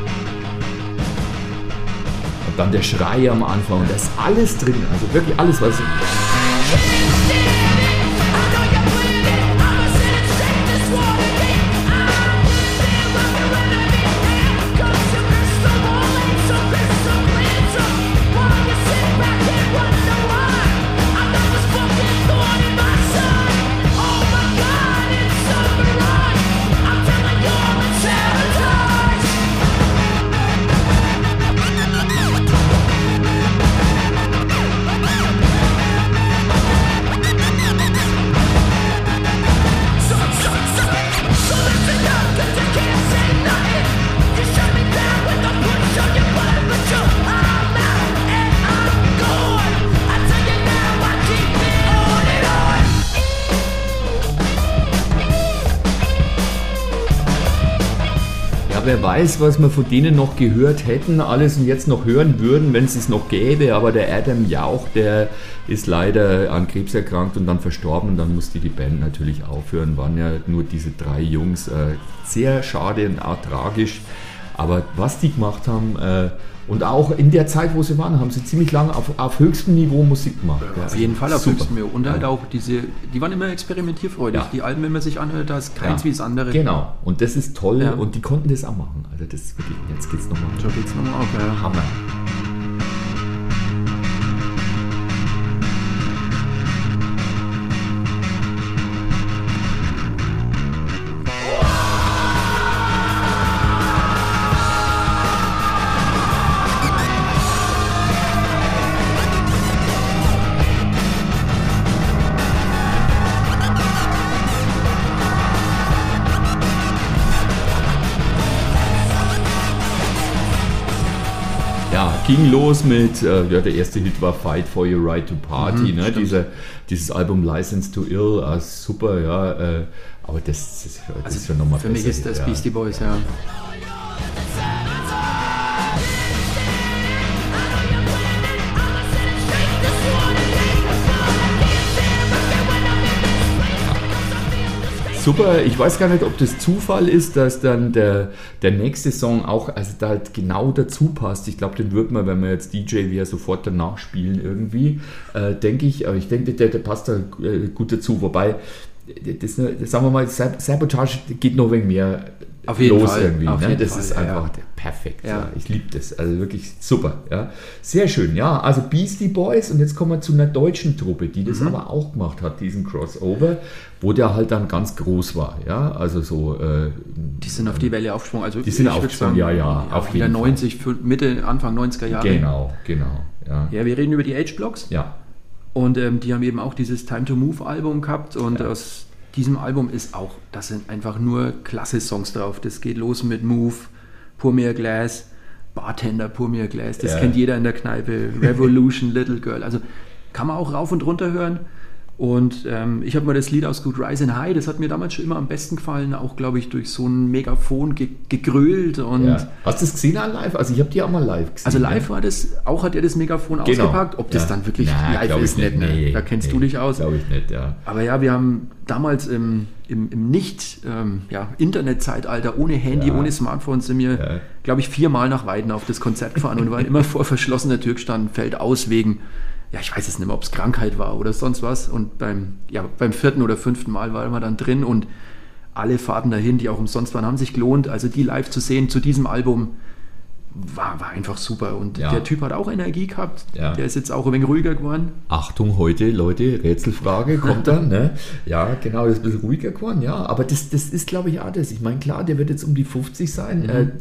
Und dann der Schrei am Anfang und da ist alles drin, also wirklich alles, was... Wer weiß, was wir von denen noch gehört hätten, alles und jetzt noch hören würden, wenn es es noch gäbe. Aber der Adam Jauch, der ist leider an Krebs erkrankt und dann verstorben. Und dann musste die Band natürlich aufhören. Waren ja nur diese drei Jungs. Äh, sehr schade und auch tragisch. Aber was die gemacht haben, äh, und auch in der Zeit, wo sie waren, haben sie ziemlich lange auf, auf höchstem Niveau Musik gemacht. Ja, Auf jeden Fall auf super. höchstem Niveau. Und halt Ja. auch diese, die waren immer experimentierfreudig. Ja. Die Alben, wenn man sich anhört, da ist keins Ja. wie das andere. Genau, und das ist toll Ja. und die konnten das auch machen. Also das ist wirklich, jetzt geht's nochmal. So geht's nochmal auf. Ja. Hammer. Ja, ging los mit, äh, ja, der erste Hit war Fight for Your Right to Party, Mhm, ne? stimmt. Diese, dieses Album License to Ill, äh, super, ja, äh, aber das, das, das ist ja nochmal Für mich besser, ist das ja. Beastie Boys, ja. Super, ich weiß gar nicht, ob das Zufall ist, dass dann der, der nächste Song auch, also da halt genau dazu passt. Ich glaube, den wird man, wenn wir jetzt D J wieder sofort danach spielen irgendwie, äh, denke ich, aber ich denke, der, der passt da äh, gut dazu. Wobei, das, das, sagen wir mal, Sabotage geht noch wegen mehr Auf jeden los Fall. irgendwie. Auf Ne? jeden Das Fall, ist ja, einfach ja. perfekt. Ja. Ja. Ich liebe das. Also wirklich super. Ja. Sehr schön. Ja, also Beastie Boys und jetzt kommen wir zu einer deutschen Truppe, die das Mhm. aber auch gemacht hat, diesen Crossover, wo der halt dann ganz groß war. Ja, also so. Äh, Die sind auf die Welle aufgesprungen. Also Die sind ich würd aufgesprungen, ja, ja, auf in jeden der neunzig, Mitte, Anfang neunziger Jahre. Genau, genau. Ja. Ja, wir reden über die H-Blocks. Ja. Und ähm, die haben eben auch dieses Time to Move Album gehabt und ja. aus diesem Album ist auch, da sind einfach nur klasse Songs drauf. Das geht los mit Move, Pour Me a Glass, Bartender, Pour Me a Glass, das Ja. kennt jeder in der Kneipe, Revolution, Little Girl, also kann man auch rauf und runter hören. Und ähm, ich habe mir das Lied aus Good Rising High, das hat mir damals schon immer am besten gefallen, auch glaube ich durch so ein Megafon ge gegrölt. Und Ja. Hast du das gesehen an live? Also ich habe die auch mal live gesehen. also live ja. war das, auch hat er das Megafon Genau. ausgepackt, ob das Ja. dann wirklich Na, live glaub ich ist, nicht, ne? Nee, Da kennst nee, du dich aus. Glaube ich nicht, ja. Aber ja, wir haben damals im, im, im nicht ähm, ja, Internetzeitalter, ohne Handy, Ja. ohne Smartphone, sind wir, Ja. glaube ich, viermal nach Weiden auf das Konzert gefahren und waren immer vor verschlossener Tür gestanden, fällt aus wegen, ja, ich weiß es nicht mehr, ob es Krankheit war oder sonst was. Und beim, ja, beim vierten oder fünften Mal waren wir dann drin und alle Fahrten dahin, die auch umsonst waren, haben sich gelohnt. Also die live zu sehen zu diesem Album war, war einfach super. Und Ja. der Typ hat auch Energie gehabt. Ja. Der ist jetzt auch ein wenig ruhiger geworden. Achtung, heute, Leute, Rätselfrage kommt dann, ne? Ja, genau, das ist ein bisschen ruhiger geworden, ja. Aber das, das ist, glaube ich, auch das. Ich meine, klar, der wird jetzt um die fünfzig sein. Mhm. Äh,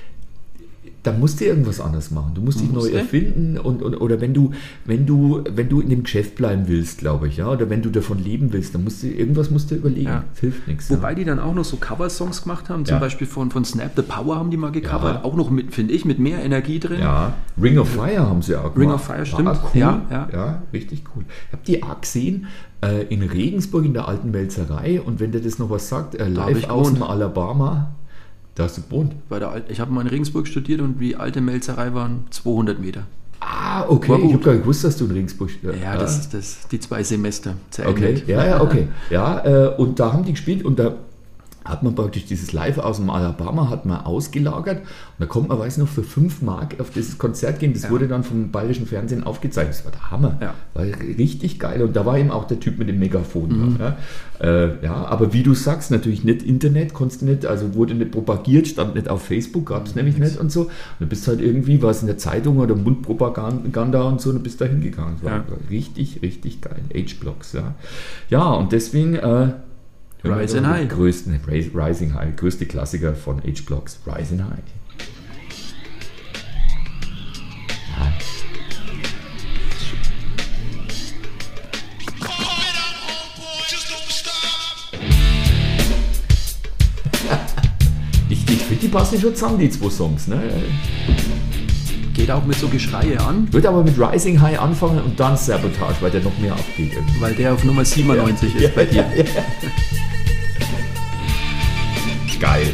da musst du irgendwas anderes machen. Du musst dich Musst neu du? erfinden und, und oder wenn du, wenn du, wenn du in dem Geschäft bleiben willst, glaube ich, ja, oder wenn du davon leben willst, dann musst du irgendwas musst du überlegen. Ja. Das hilft nichts. Wobei ja. die dann auch noch so Cover-Songs gemacht haben, zum Ja. Beispiel von, von Snap the Power haben die mal gecovert, Ja. auch noch mit, finde ich, mit mehr Energie drin. Ja, Ring of Fire haben sie auch gemacht. Ring of Fire, stimmt. War cool. Ja, ja. ja, richtig cool. Ich habe die auch gesehen äh, in Regensburg in der alten Melzerei und wenn der das noch was sagt, äh, hab live ich aus dem gewohnt. Alabama, da hast du gewohnt. Bei der Al ich habe mal in Regensburg studiert und die alte Melzerei waren zweihundert Meter. Ah, okay. War gut. Ich habe gar nicht gewusst, dass du in Regensburg äh, Ja, das, das, die zwei Semester zählen Okay, nicht. ja, ja, okay. Ja, äh, und da haben die gespielt und da hat man praktisch dieses Live aus dem Alabama hat man ausgelagert und da kommt man, weiß noch, für fünf Mark auf dieses Konzert gehen. Das Ja. wurde dann vom Bayerischen Fernsehen aufgezeichnet. Das war der Hammer. Ja. War richtig geil und da war eben auch der Typ mit dem Megafon. Mhm. Ja. Äh, ja, aber wie du sagst, natürlich nicht Internet, konntest du nicht, also wurde nicht propagiert, stand nicht auf Facebook, gab es nämlich nicht und so. Und du bist halt irgendwie, was in der Zeitung oder Mundpropaganda und so, und du bist da hingegangen. Das war Ja. richtig, richtig geil. H-Blocks, ja. Ja, und deswegen äh, Rising High. Größten, Rising High, größte Klassiker von H-Blocks, Rising High. Ja. Ich, ich finde, die passen schon zusammen, die zwei Songs. Ne? Geht auch mit so Geschreie an, Ich würde aber mit Rising High anfangen und dann Sabotage, weil der noch mehr abgeht. Irgendwie. weil der auf Nummer siebenundneunzig Ja. ist bei dir. Ja. Geil.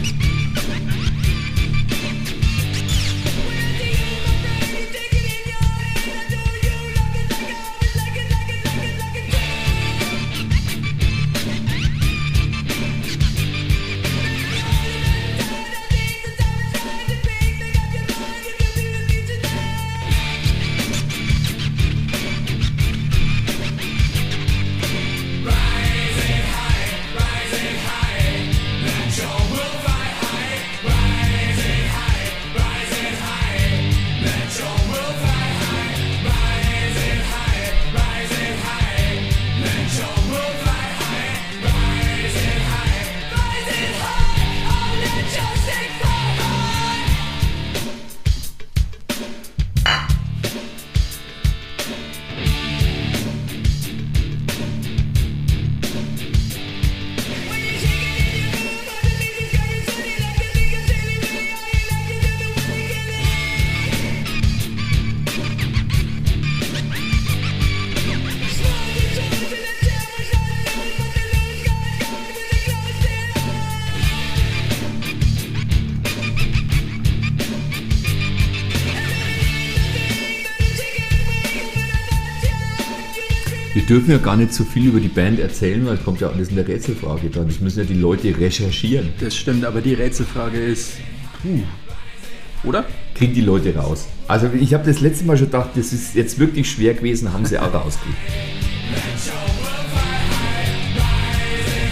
Wir dürfen ja gar nicht so viel über die Band erzählen, weil es kommt ja alles in der Rätselfrage dran. Das müssen ja die Leute recherchieren. Das stimmt, aber die Rätselfrage ist, puh, oder? Kriegen die Leute raus. Also ich habe das letzte Mal schon gedacht, das ist jetzt wirklich schwer gewesen, haben sie auch rausgekriegt.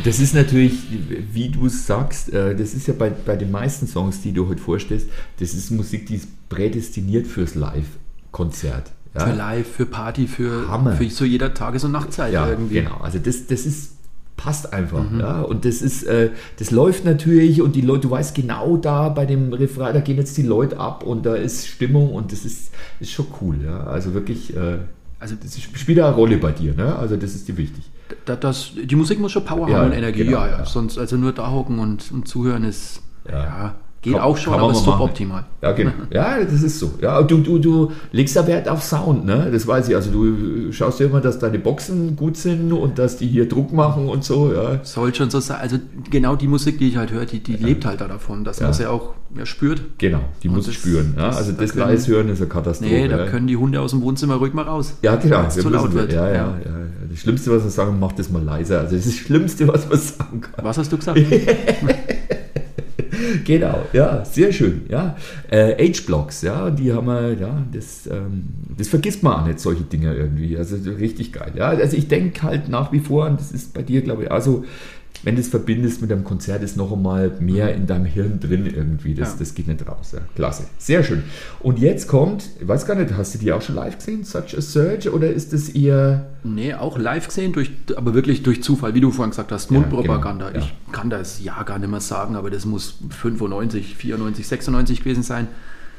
das ist natürlich, wie du es sagst, das ist ja bei, bei den meisten Songs, die du heute vorstellst, das ist Musik, die ist prädestiniert fürs Live-Konzert. Ja? Für Live, für Party, für, Hammer. für so jeder Tages- und Nachtzeit Ja, irgendwie. genau. Also das, das ist passt einfach, mhm. ja, und das ist, äh, das läuft natürlich und die Leute, du weißt genau da bei dem Refrain, da gehen jetzt die Leute ab und da ist Stimmung und das ist, ist schon cool, ja, also wirklich, äh, also das spielt eine Rolle bei dir, ne, also das ist dir wichtig. Das, das, die Musik muss schon Power ja, haben und Energie, genau, ja, ja, ja, sonst, also nur da hocken und, und zuhören ist, ja, ja geht kann, auch schon, aber ist suboptimal. Ja, genau. Ja, das ist so. Ja, du, du, du legst ja Wert auf Sound, ne? Das weiß ich. Also du schaust ja immer, dass deine Boxen gut sind und dass die hier Druck machen und so, ja. Soll schon so sein. Also genau die Musik, die ich halt höre, die, die ja. lebt halt da davon, dass ja. man sie auch ja, spürt. Genau, die und muss ich spüren. Ja? Das, also das da leise hören ist eine Katastrophe. Nee, da ja. können die Hunde aus dem Wohnzimmer ruhig mal raus. Ja, genau. Wenn es zu laut wird. Ja, ja, ja. ja. Das Schlimmste, was wir sagen, mach das mal leiser. Also das ist das Schlimmste, was man sagen kann. Was hast du gesagt? Genau, ja, sehr schön. Ja. Äh, H-Blocks, ja, die haben wir, ja, das, ähm, das vergisst man auch nicht, solche Dinge irgendwie. Also richtig geil. Ja. Also ich denke halt nach wie vor, und das ist bei dir, glaube ich, also wenn du es verbindest mit einem Konzert, ist noch einmal mehr in deinem Hirn drin irgendwie. Das, ja. das geht nicht raus. Ja. Klasse. Sehr schön. Und jetzt kommt, ich weiß gar nicht, hast du die auch schon live gesehen, Such a Surge, oder ist das eher... Nee, auch live gesehen, durch, aber wirklich durch Zufall, wie du vorhin gesagt hast, Mundpropaganda. Ja, genau. Ja. Ich kann das Jahr gar nicht mehr sagen, aber das muss fünfundneunzig, vierundneunzig, sechsundneunzig gewesen sein.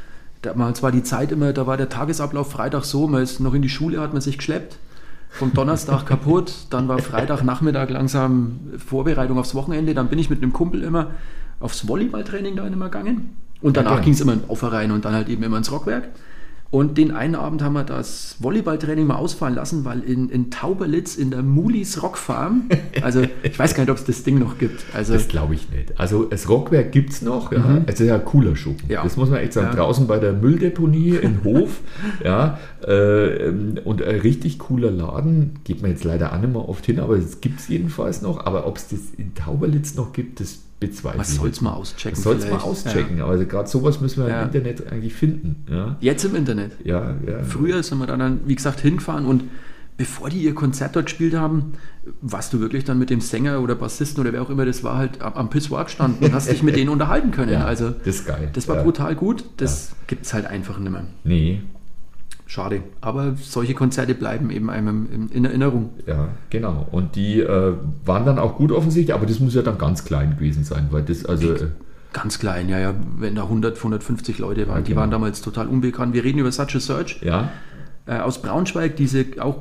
Da war zwar die Zeit immer, da war der Tagesablauf Freitag so, man ist noch in die Schule, hat man sich geschleppt. Vom Donnerstag kaputt, dann war Freitagnachmittag langsam Vorbereitung aufs Wochenende, dann bin ich mit einem Kumpel immer aufs Volleyballtraining da immer gegangen und danach okay. ging es immer in den Aufverein und dann halt eben immer ins Rockwerk. Und den einen Abend haben wir das Volleyballtraining mal ausfallen lassen, weil in, in Tauberlitz in der Mulis Rockfarm, also ich weiß gar nicht, ob es das Ding noch gibt. Also, das glaube ich nicht. Also das Rockwerk gibt es noch, ja. Mhm. Also ja, ein cooler Schuppen. Ja. Das muss man echt sagen. Ja. Draußen bei der Mülldeponie in Hof, ja, äh, und ein richtig cooler Laden, geht man jetzt leider auch nicht mehr oft hin, aber es gibt es jedenfalls noch. Aber ob es das in Tauberlitz noch gibt, das bezweifle ich. Man soll es mal auschecken. Soll es mal auschecken, ja. Aber also gerade sowas müssen wir ja. im Internet eigentlich finden. Ja. Jetzt im Internet. Ja, ja. Früher sind wir dann, wie gesagt, hingefahren und bevor die ihr Konzert dort gespielt haben, warst du wirklich dann mit dem Sänger oder Bassisten oder wer auch immer das war, halt am Pissoir gestanden und hast dich mit denen unterhalten können. Ja, also, das ist geil. Das war ja. brutal gut. Das ja. gibt es halt einfach nicht mehr. Nee. Schade. Aber solche Konzerte bleiben eben einem in Erinnerung. Ja, genau. Und die äh, waren dann auch gut offensichtlich, aber das muss ja dann ganz klein gewesen sein, weil das also... Äh, Ganz klein, ja, ja, wenn da hundert, hundertfünfzig Leute waren, ja, die genau. waren damals total unbekannt. Wir reden über Such a Surge. Ja. Äh, aus Braunschweig, diese auch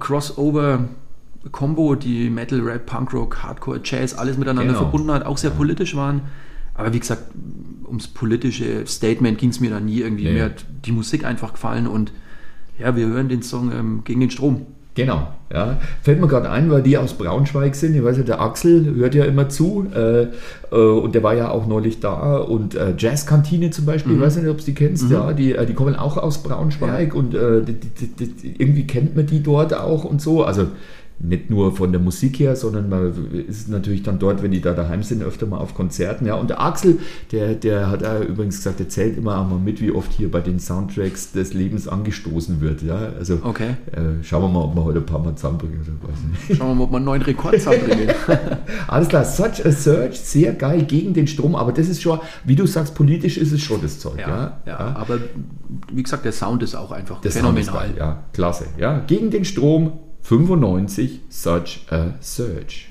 Crossover-Kombo, die Metal, Rap, Punkrock, Hardcore, Jazz, alles miteinander genau. verbunden hat, auch sehr ja. politisch waren. Aber wie gesagt, ums politische Statement ging es mir da nie irgendwie. Nee. Mir hat die Musik einfach gefallen und ja, wir hören den Song ähm, Gegen den Strom. Genau, ja. Fällt mir gerade ein, weil die aus Braunschweig sind. Ich weiß ja, der Axel hört ja immer zu äh, äh, und der war ja auch neulich da. Und äh, Jazzkantine zum Beispiel, Mhm. ich weiß nicht, ob du die kennst, Mhm. ja, die, äh, die kommen auch aus Braunschweig Ja. und äh, die, die, die, irgendwie kennt man die dort auch und so. Also nicht nur von der Musik her, sondern man ist natürlich dann dort, wenn die da daheim sind, öfter mal auf Konzerten. Ja. Und der Axel, der, der hat auch übrigens gesagt, der zählt immer auch mal mit, wie oft hier bei den Soundtracks des Lebens angestoßen wird. Ja. Also okay. äh, schauen wir mal, ob wir heute ein paar Mal zusammenbringen. Oder weiß nicht. Schauen wir mal, ob wir einen neuen Rekord zusammenbringen. Alles klar, Such a Surge, sehr geil, gegen den Strom, aber das ist schon, wie du sagst, politisch ist es schon das Zeug. Ja, ja, ja, ja. Aber wie gesagt, der Sound ist auch einfach das phänomenal. Sound ist geil, ja, klasse. Ja. Gegen den Strom, fünfundneunzig, Such a Surge.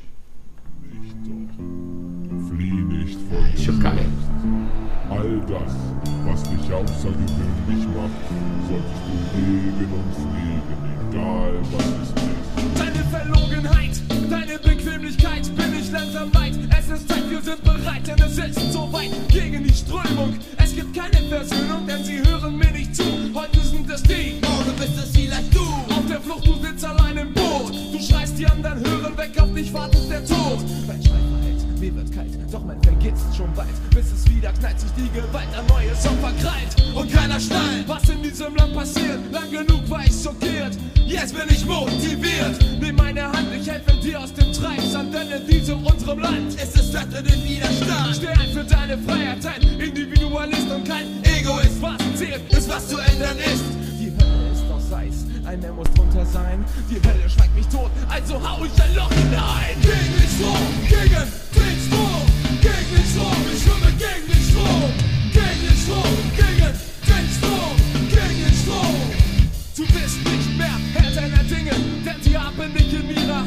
Flieh nicht von dir. Schon geil. All das, was dich außergewöhnlich macht, solltest du legen und fliegen, egal was es ist. Deine Verlogenheit, deine Bequemlichkeit, bin ich langsam weit. Es ist Zeit, wir sind bereit, denn es ist so weit gegen die Strömung. Es gibt keine Versöhnung, denn sie hören mir nicht zu. Heute sind es die, morgen bist es vielleicht du. Auf der Flucht, du sitzt allein im Boot. Du schreist, die anderen hören weg, auf dich wartet der Tod. Mein Schrei verhält, mir wird kalt, doch man vergisst schon bald. Bis es wieder knallt, sich die Gewalt an neues Opfer krallt. Und keiner schnallt, was in diesem Land passiert. Lang genug war ich schockiert, jetzt bin ich motiviert. Nimm meine Hand, ich helfe dir aus dem Treibsand, denn in diesem unserem Land ist es Stadt in den Widerstand. Steh ein für deine Freiheit, ein Individualist und kein Egoist. Was zählt, ist was zu ändern ist. Die Hölle ist aus Eis, ein Meer muss drunter sein. Die Hölle schweigt mich tot, also hau ich ein Loch hinein. Gegen den Strom, gegen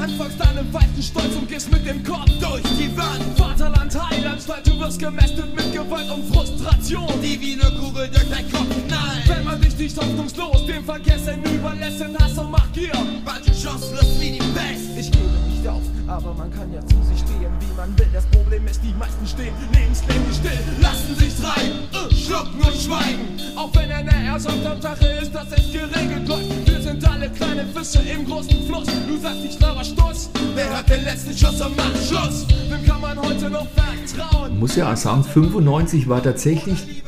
folgst deinem weiten Stolz und gehst mit dem Kopf durch die Wand. Vaterland, Heilanstalt, du wirst gemästet mit Gewalt und Frustration, die wie eine Kugel durch dein Kopf knallt. Wenn man dich nicht hoffnungslos dem Vergessen überlässt, in Hass und Machtgier, bald du chancenlos wie die Pest. Ich gebe nicht auf, aber man kann ja zu sich stehen, wie man will. Das Problem ist, die meisten stehen lebenslänglich still, lassen sich treiben, uh, schlucken und schweigen. Auch wenn eine ernsthafte Sache ist, dass es geregelt läuft. Wir sind alle kleine Fische im großen Fluss. Du sagst, ich laber Stuss. Wer hat den letzten Schuss und macht Schluss? Wem kann man heute noch vertrauen? Ich muss ja auch sagen, fünfundneunzig war tatsächlich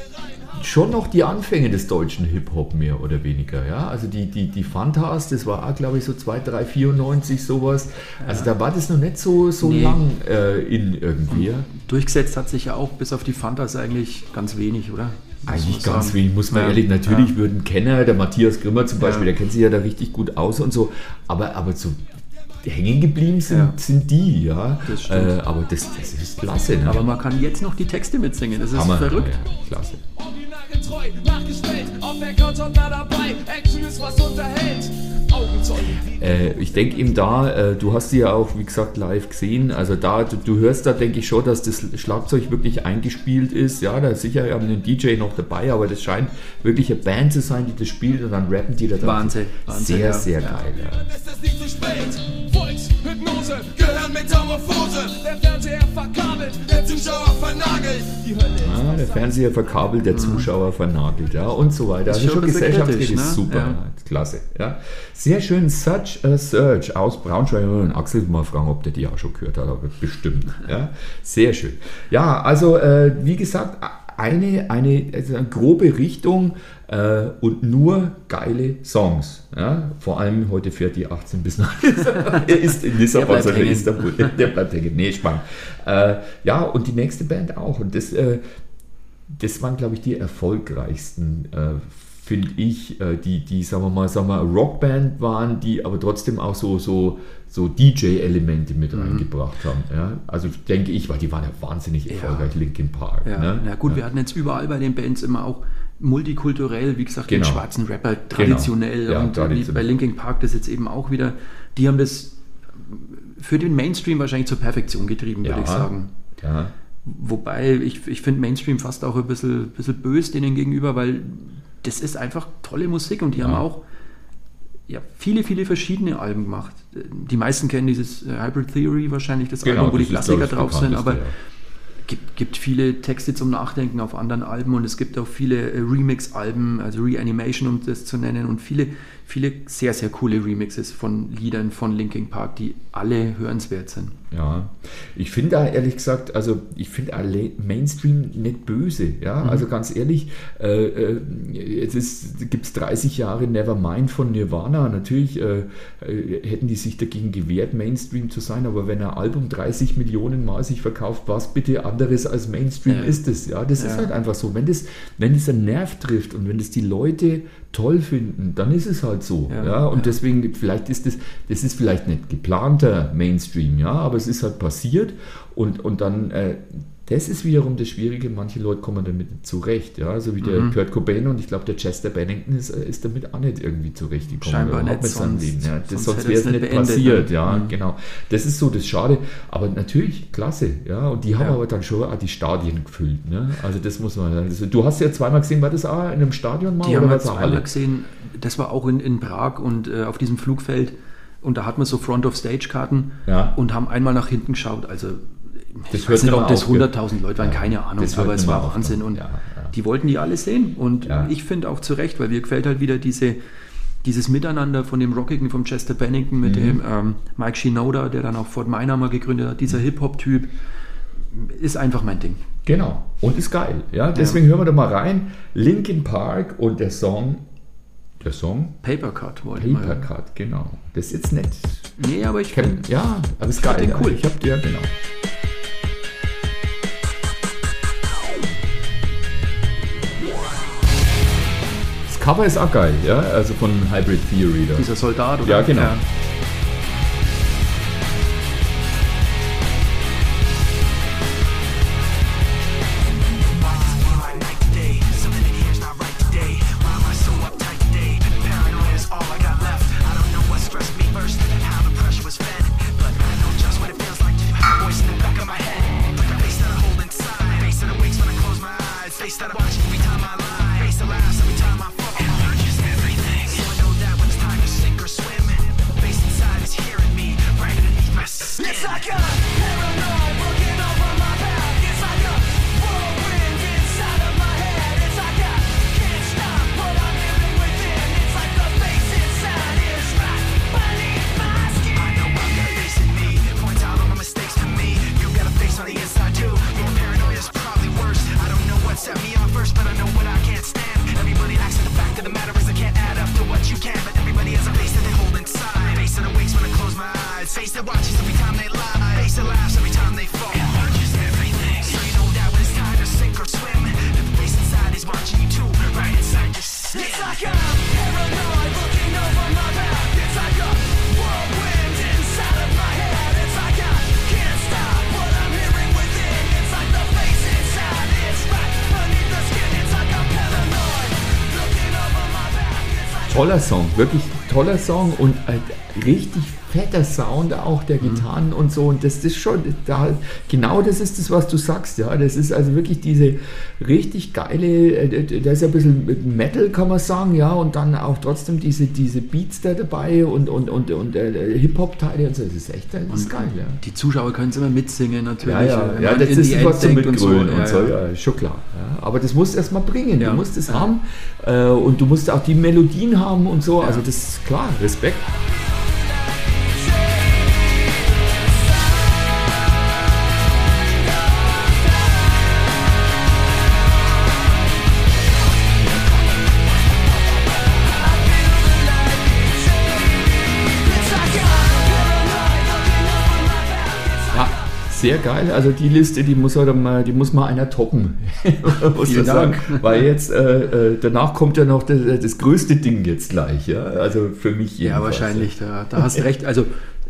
schon noch die Anfänge des deutschen Hip-Hop mehr oder weniger. Ja? Also die, die, die Fantas, das war auch, glaube ich, so zwei, drei, vierundneunzig sowas. Also da war das noch nicht so, so Nee. lang äh, in irgendwie. Ja? Durchgesetzt hat sich ja auch bis auf die Fantas eigentlich ganz wenig, oder? Muss Eigentlich man ganz sagen. wenig, muss man Ja. ehrlich, natürlich Ja. würden Kenner, der Matthias Grimmer zum Beispiel, Ja. der kennt sich ja da richtig gut aus und so, aber, aber so hängen geblieben sind, Ja. sind die, ja. Das stimmt. Äh, aber das, das ist klasse. Ne? Aber man kann jetzt noch die Texte mitsingen, das ist Hammer. verrückt. Ja, klasse. Originalgetreu, nachgestellt, auf der Couch und da dabei. Action ist, was unterhält. Augenzeugen. Äh, ich denke eben da, äh, du hast sie ja auch, wie gesagt, live gesehen, also da, du, du hörst da, denke ich schon, dass das Schlagzeug wirklich eingespielt ist, ja, da ist sicher haben einen D J noch dabei, aber das scheint wirklich eine Band zu sein, die das spielt und dann rappen die da drauf. Wahnsinn, Wahnsinn, Sehr, ja. sehr Ja. geil, ja. Dann ist es nicht zu spät. Volkshypnose, Gehirnmetamorphose. Der Fernseher verkabelt, der Zuschauer vernagelt. Die Hölle ist Ja, der Fernseher verkabelt, der Zuschauer vernagelt, ja, und so weiter. Ist Also schon schon ein bisschen gesellschaftlich kritisch, ist ne? super, Ja. ja, klasse, ja. Sehr schön, Such a Search aus Braunschweig. Und Axel mal fragen, ob der die auch schon gehört hat, aber bestimmt, ja. Sehr schön. Ja, also, äh, wie gesagt, eine, eine, also eine grobe Richtung äh, und nur geile Songs. Ja? Vor allem heute fährt die achtzehn bis nach. Er ist in Lissabon, bleibt sondern in hängen. Istanbul. Der bleibt hängen. Nee, spannend. Äh, ja, und die nächste Band auch. Und das, äh, das waren, glaube ich, die erfolgreichsten, äh, finde ich, äh, die, die, sagen wir mal, sagen wir, Rockband waren, die aber trotzdem auch so, so, so D J-Elemente mit Mhm. reingebracht haben. Ja? Also denke ich, weil die waren ja wahnsinnig erfolgreich, Linkin Park. Ja, ne? na gut, ja. wir hatten jetzt überall bei den Bands immer auch multikulturell, wie gesagt, Genau. den schwarzen Rapper traditionell Genau. Ja, und traditionell. wie bei Linkin Park das jetzt eben auch wieder, die haben das für den Mainstream wahrscheinlich zur Perfektion getrieben, würde Ja. ich sagen. Ja. Wobei ich, ich finde Mainstream fast auch ein bisschen, bisschen böse denen gegenüber, weil das ist einfach tolle Musik und die Ja. haben auch ja, viele, viele verschiedene Alben gemacht. Die meisten kennen dieses äh, Hybrid Theory wahrscheinlich, das Genau, Album, wo die das ist, Klassiker glaub ich, drauf sind, aber bekannteste, ja. gibt, gibt viele Texte zum Nachdenken auf anderen Alben und es gibt auch viele äh, Remix-Alben, also Reanimation, um das zu nennen, und viele, viele sehr, sehr coole Remixes von Liedern von Linkin Park, die alle hörenswert sind. Ja, ich finde da ehrlich gesagt, also ich finde Mainstream nicht böse, ja, Mhm. also ganz ehrlich, äh, äh, jetzt gibt es dreißig Jahre Nevermind von Nirvana, natürlich äh, äh, hätten die sich dagegen gewehrt, Mainstream zu sein, aber wenn ein Album dreißig Millionen Mal sich verkauft, was bitte anderes als Mainstream Ja. ist es, ja, das Ja. ist halt einfach so, wenn das, wenn das einen Nerv trifft und wenn das die Leute toll finden, dann ist es halt so, ja, Ja, und ja. deswegen, vielleicht ist das, das ist vielleicht nicht geplanter Mainstream, ja, aber es ist halt passiert und, und dann, äh, das ist wiederum das Schwierige, manche Leute kommen damit nicht zurecht, ja, so wie der Mhm. Kurt Cobain und ich glaube der Chester Bennington ist, äh, ist damit auch nicht irgendwie zurechtgekommen. Scheinbar überhaupt nicht, mit seinem sonst- Leben, ja. Das, sonst sonst hätte wäre es es nicht nicht beendet, passiert, ne? ja, Mhm. genau. Das ist so das Schade, aber natürlich klasse, ja, und die haben Ja. aber dann schon auch die Stadien gefüllt, ne, also das muss man, also, du hast ja zweimal gesehen, war das auch in einem Stadion mal Die oder haben wir war's auch zweimal Halle? gesehen, das war auch in, in Prag und äh, auf diesem Flugfeld und da hatten wir so Front-of-Stage-Karten Ja. und haben einmal nach hinten geschaut, also Das ich hört weiß nicht, man ob das auf, hunderttausend Leute waren, Ja, keine Ahnung, das hört aber es man war auf, Wahnsinn ne? und Ja, ja. die wollten die alle sehen und Ja. ich finde auch zu Recht, weil mir gefällt halt wieder diese, dieses Miteinander von dem Rockigen, vom Chester Bennington mit Mhm. dem ähm, Mike Shinoda, der dann auch Fort Minor mal gegründet hat, dieser Hip-Hop-Typ, ist einfach mein Ding. Genau, und ist geil. Ja, deswegen hören wir da mal rein. Linkin Park und der Song, der Song Paper Cut wollten wir. Paper Cut, genau. Das ist jetzt nett. Nee, aber ich Kenn- finde, Ja, aber ist Ich find geil. den cool. Ich hab, ja, genau. Das Cover ist auch geil, ja, also von Hybrid Theory da. dieser Soldat oder Ja, genau. to watch us every time they lie. Face the laughs every time they fall. And watch is everything. So you know that when it's time to sink or swim, that the face inside is watching you too, right inside your skin. It's like I'm paranoid looking over my back. It's like a whirlwind inside of my head. It's like I can't stop what I'm hearing within. It's like the face inside is right beneath the skin. It's like I'm paranoid looking over my back. It's like Toller Song, wirklich toller Song und ein richtig fetter Sound auch der Gitarren mhm. und so, und das ist schon, da, genau das ist das, was du sagst, ja, das ist also wirklich diese richtig geile, da ist ja ein bisschen Metal, kann man sagen, ja, und dann auch trotzdem diese, diese Beats da dabei und, und, und, und äh, Hip-Hop-Teile und so, das ist echt, das ist geil, ja. Die Zuschauer können es immer mitsingen, natürlich. Ja, ja, ja, das ist was zum Mitgrölen und so, und so, ja, ja, schon klar, ja. Aber das musst du erstmal bringen, ja. Du musst es ja. haben äh, und du musst auch die Melodien haben und so, ja. Also das ist klar, Respekt. Sehr geil, also die Liste, die muss, halt mal, die muss mal einer toppen, muss Vielen sagen. Dank. Weil jetzt, äh, danach kommt ja noch das, das größte Ding jetzt gleich, ja, also für mich jedenfalls. Ja, wahrscheinlich, da, da hast du recht, also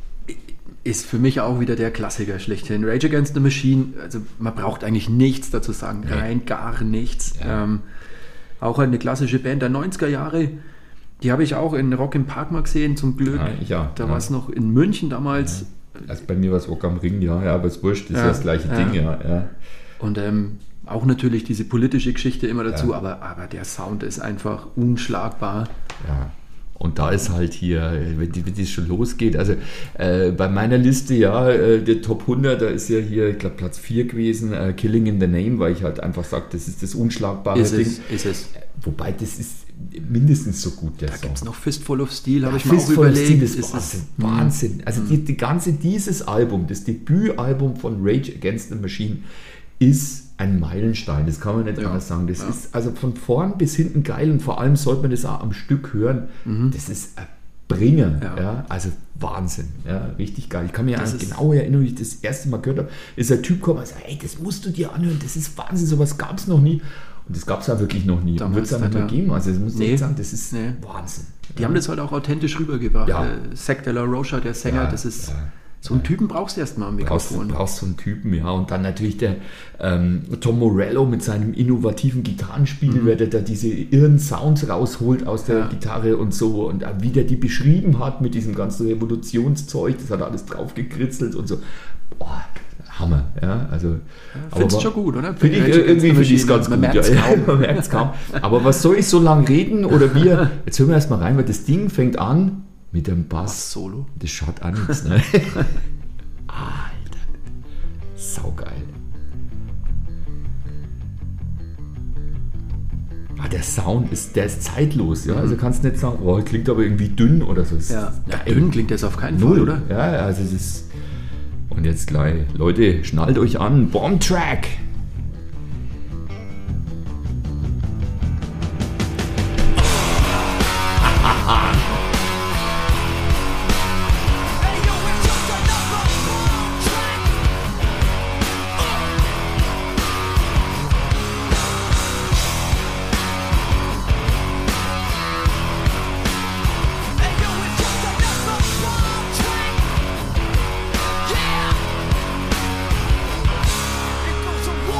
ist für mich auch wieder der Klassiker schlechthin. Rage Against the Machine, also man braucht eigentlich nichts dazu sagen, Ja. rein gar nichts. Ja. Ähm, auch eine klassische Band der neunziger Jahre, die habe ich auch in Rock im Park mal gesehen, zum Glück. Ja, ja, da ja. war es noch in München damals. Ja. Also bei mir war es Rock am Ring, ja, ja, aber es ist wurscht, das Ja, ist ja das gleiche ja. Ding, ja. ja. Und ähm, auch natürlich diese politische Geschichte immer dazu, Ja. aber, aber der Sound ist einfach unschlagbar. Ja. Und da ist halt hier, wenn, die, wenn das schon losgeht, also äh, bei meiner Liste, ja, äh, der Top hundert, da ist ja hier, ich glaube, Platz vier gewesen, äh, Killing in the Name, weil ich halt einfach sage, das ist das unschlagbare Ist Ding. es, ist es. Wobei, das ist mindestens so gut, der Da Song. gibt es noch Fistful of Steel, habe Ja, ich mir auch Fistful of überlegt. Steel ist Ist Wahnsinn. es- Wahnsinn. Also die, die ganze, dieses Album, das Debütalbum von Rage Against the Machine, ist ein Meilenstein. Das kann man nicht Ja, anders sagen. Das ja. ist also von vorn bis hinten geil, und vor allem sollte man das auch am Stück hören. Mhm. Das ist ein Bringer. Ja. Ja. Also Wahnsinn. Ja, richtig geil. Ich kann mich Das an ist- genau erinnern, wie ich das erste Mal gehört habe, ist ein Typ gekommen und sagt, hey, das musst du dir anhören, das ist Wahnsinn, sowas gab es noch nie. Und das gab es ja wirklich noch nie. Und Damals wird es auch nicht nicht, mehr ja. geben. Also das muss ich Nee. echt sagen, das ist Nee. Wahnsinn. Die ja. haben das halt auch authentisch rübergebracht. Ja. Äh, Zack de la Rocha, der Sänger, Ja, das ist ja, so einen Typen brauchst du erstmal am Brauchst, Mikrofon. brauchst so einen Typen, ja. Und dann natürlich der ähm, Tom Morello mit seinem innovativen Gitarrenspiel, Mhm. wer der da diese irren Sounds rausholt aus der Ja. Gitarre und so. Und wie der die beschrieben hat mit diesem ganzen Revolutionszeug, das hat er alles drauf gekritzelt und so. Boah, Hammer, ja. Also, Findest aber- schon gut, oder? Finde ich Rage Against irgendwie the finde ich es Machine, ganz man gut. merkt's ja. kaum. Man merkt es kaum. Aber was soll ich so lange reden? Oder wir, jetzt hören wir erstmal rein, weil das Ding fängt an mit dem Bass. Solo. Das schaut an nichts, ne? Alter, saugeil. Ah, der Sound ist, der ist zeitlos, ja. Also kannst nicht sagen, oh, klingt aber irgendwie dünn oder so. Das Ja. ist Ja, geil. dünn klingt das auf keinen Null, Fall, oder? Ja, ja, also es ist. Und jetzt gleich, Leute, schnallt euch an, Bomb Track. It goes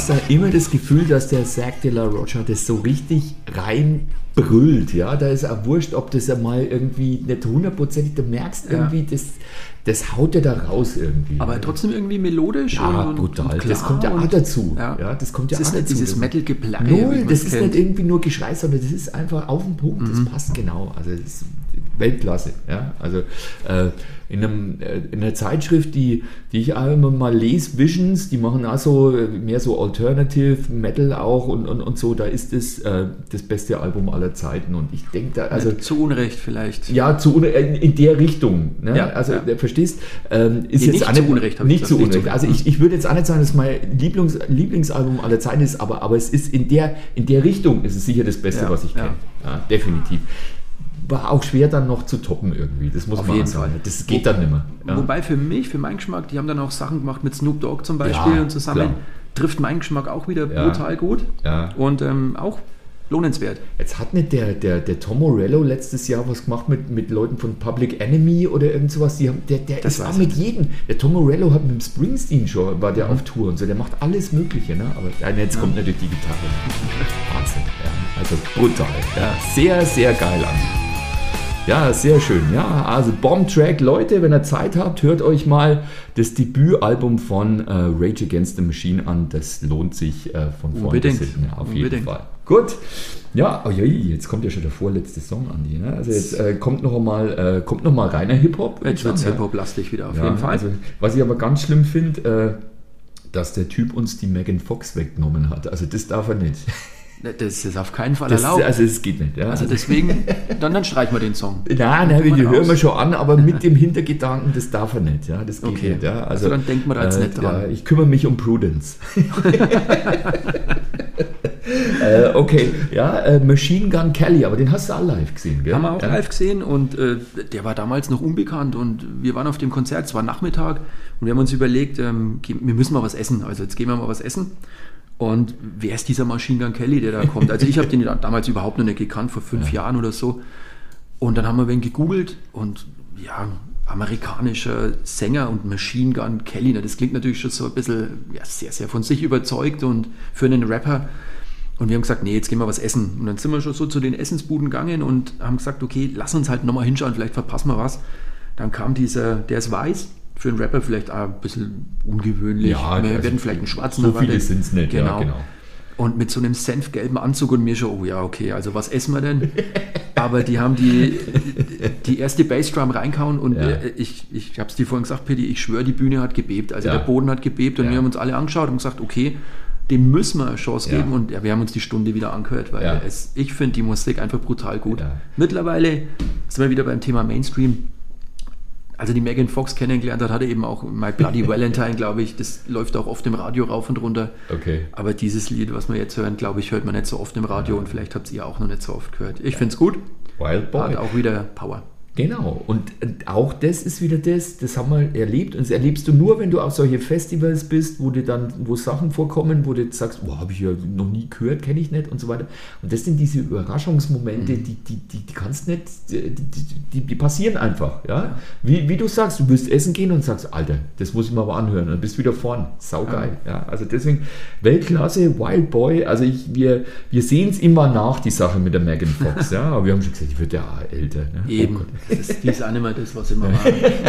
hast da immer das Gefühl, dass der Zack de la Rocha das so richtig reinbrüllt. Ja? Da ist auch wurscht, ob das einmal irgendwie nicht hundertprozentig, du merkst irgendwie, ja. das, das haut er da raus irgendwie. Aber trotzdem irgendwie melodisch. Ja, und, brutal. Und das kommt ja auch dazu. Ja. Ja, das kommt ja das auch ist dazu. Nicht dieses Metal-Geplärre. Null, das ist kennt. Nicht irgendwie nur Geschrei, sondern das ist einfach auf den Punkt. Das mhm. passt genau. Also das ist Weltklasse. Ja? Also äh, in, einem, äh, in einer Zeitschrift, die, die ich auch immer mal lese, Visions, die machen auch so mehr so Alternative Metal auch und, und, und so, da ist es äh, das beste Album aller Zeiten und ich denke da, also ja, zu Unrecht vielleicht. Ja, zu Unrecht, in, in der Richtung, ne? Ja, also ja. verstehst, ähm, ist nee, jetzt nicht eine, zu Unrecht, nicht zu Unrecht, also ich, ich würde jetzt auch nicht sagen, dass es mein Lieblings, Lieblingsalbum aller Zeiten ist, aber, aber es ist in der, in der Richtung ist es sicher das Beste, ja, was ich ja. kenne, ja, definitiv. War auch schwer dann noch zu toppen irgendwie, das muss Auf man jeden sagen. Fall. Das geht dann nicht mehr. Ja. Wobei für mich, für meinen Geschmack, die haben dann auch Sachen gemacht mit Snoop Dogg zum Beispiel Ja, und zusammen klar. trifft meinen Geschmack auch wieder Ja. brutal gut Ja. und ähm, auch lohnenswert. Jetzt hat nicht der, der, der Tom Morello letztes Jahr was gemacht mit, mit Leuten von Public Enemy oder irgend sowas. Die haben, der der Das ist auch weiß mit ich. jedem. Der Tom Morello hat mit dem Springsteen schon, war der Mhm. auf Tour und so. Der macht alles Mögliche. Ne? Aber ja, jetzt Ja. kommt natürlich die Gitarre. Wahnsinn. Ja. Also brutal. Ja. Sehr, sehr geil an. Ja, sehr schön. Ja, also Bomb-Track. Leute, wenn ihr Zeit habt, hört euch mal das Debütalbum von äh, Rage Against the Machine an. Das lohnt sich äh, von vorne Unbedingt. bis hinten. Ja, auf Unbedingt. jeden Fall. Gut. Ja, oh je, jetzt kommt ja schon der vorletzte Song, Andi. Ne? Also jetzt äh, kommt noch mal, äh, kommt noch mal reiner Hip-Hop. Jetzt wird es ja. Hip-Hop-lastig wieder auf Ja, jeden Fall. Also, was ich aber ganz schlimm finde, äh, dass der Typ uns die Megan Fox weggenommen hat. Also das darf er nicht. Das ist auf keinen Fall Das, erlaubt. also es geht nicht. Ja. Also deswegen, dann, dann streichen wir den Song. Nein, nein, wir hören wir schon an, aber mit dem Hintergedanken, das darf er nicht. Ja, das geht Okay. nicht. Ja. Also dann denken wir da jetzt nicht dran. Ja, ich kümmere mich um Prudence. äh, okay, ja, äh, Machine Gun Kelly, aber den hast du auch live gesehen, gell? Haben wir auch ja. live gesehen und äh, der war damals noch unbekannt und wir waren auf dem Konzert, es war Nachmittag und wir haben uns überlegt, ähm, wir müssen mal was essen, also jetzt gehen wir mal was essen. Und wer ist dieser Machine Gun Kelly, der da kommt? Also ich habe den damals überhaupt noch nicht gekannt, vor fünf ja. Jahren oder so. Und dann haben wir wen gegoogelt und ja, amerikanischer Sänger und Machine Gun Kelly, das klingt natürlich schon so ein bisschen ja, sehr, sehr von sich überzeugt und für einen Rapper. Und wir haben gesagt, nee, jetzt gehen wir was essen. Und dann sind wir schon so zu den Essensbuden gegangen und haben gesagt, okay, lass uns halt nochmal hinschauen, vielleicht verpassen wir was. Dann kam dieser, der ist weiß, für einen Rapper vielleicht auch ein bisschen ungewöhnlich. Ja, wir also werden vielleicht einen schwarzen so erwartet. viele sind es nicht, genau. ja, genau. Und mit so einem senfgelben Anzug und mir schon, oh ja, okay, also was essen wir denn? Aber die haben die, die erste Bassdrum reingehauen und Ja. äh, ich, ich habe es dir vorhin gesagt, Pitti, ich schwöre, die Bühne hat gebebt. Also Ja. der Boden hat gebebt und Ja. wir haben uns alle angeschaut und gesagt, okay, dem müssen wir eine Chance Ja. geben und ja, wir haben uns die Stunde wieder angehört, weil Ja. es, ich finde die Musik einfach brutal gut. Ja. Mittlerweile sind wir wieder beim Thema Mainstream. Also die Megan Fox kennengelernt hat, hatte eben auch My Bloody Valentine, glaube ich. Das läuft auch oft im Radio rauf und runter. Okay. Aber dieses Lied, was wir jetzt hören, glaube ich, hört man nicht so oft im Radio und vielleicht habt ihr auch noch nicht so oft gehört. Ich finde es gut. Wild Boy. Hat auch wieder Power. Genau, und auch das ist wieder das, das haben wir erlebt und das erlebst du nur, wenn du auf solche Festivals bist, wo dir dann, wo Sachen vorkommen, wo du jetzt sagst, boah, habe ich ja noch nie gehört, kenne ich nicht und so weiter. Und das sind diese Überraschungsmomente, Mhm. die, die, die, die kannst nicht, die, die, die passieren einfach, ja. Wie, wie du sagst, du willst essen gehen und sagst, Alter, das muss ich mir aber anhören und dann bist du wieder vorn, saugeil, ja. ja. Also deswegen, Weltklasse, Wild Boy, also ich, wir, wir sehen es immer nach, die Sache mit der Megan Fox, ja, aber wir haben schon gesagt, die wird ja auch älter, ne? Eben. Oh Gott. Das ist, die ist auch nicht mehr das, was immer war.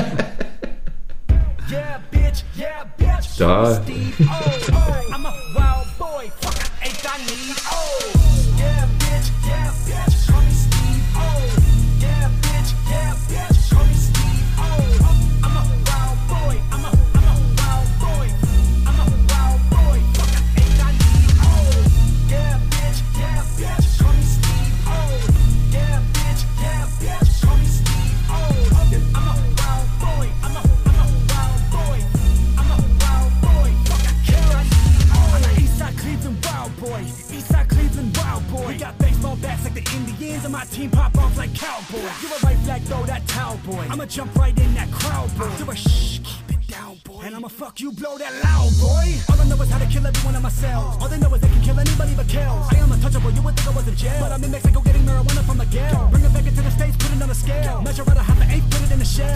Yeah, bitch, yeah, bitch. Da. Steve, oh, oh, I'm a wild boy, fuck, ain't I need, oh. Yeah, bitch, yeah, bitch, call me Steve, oh. Yeah, bitch, yeah, bitch, call me Steve, oh. I'm a wild boy, I'm a, I'm a wild boy. I'm a wild boy, fuck, ain't I need, oh. Yeah, bitch, yeah, bitch, call me Steve, oh. Yeah, bitch, yeah, bitch, call me Steve, oh. I'm a wild boy, I'm a, I'm a wild boy. I'm a wild boy, fuck, I kill I need, oh. I'm a Eastside Cleveland wild boy, Eastside Cleveveland wild boy. We got baseball bats like the Indians, and my team pop off like cowboys. You a right flag, throw that towel, boy. I'ma jump right in that crowd, boy. Do a shh, keep it down, boy. And I'ma fuck you, blow that loud, boy. All I know is how to kill every one of my cells. All they know is they can kill anybody but kills. I am untouchable, you would think I was in jail, but I'm in Mexico getting marijuana from Miguel. Bring it back into the States, put it on a scale. Measure out a half an eighth, put it in a shell. Spit it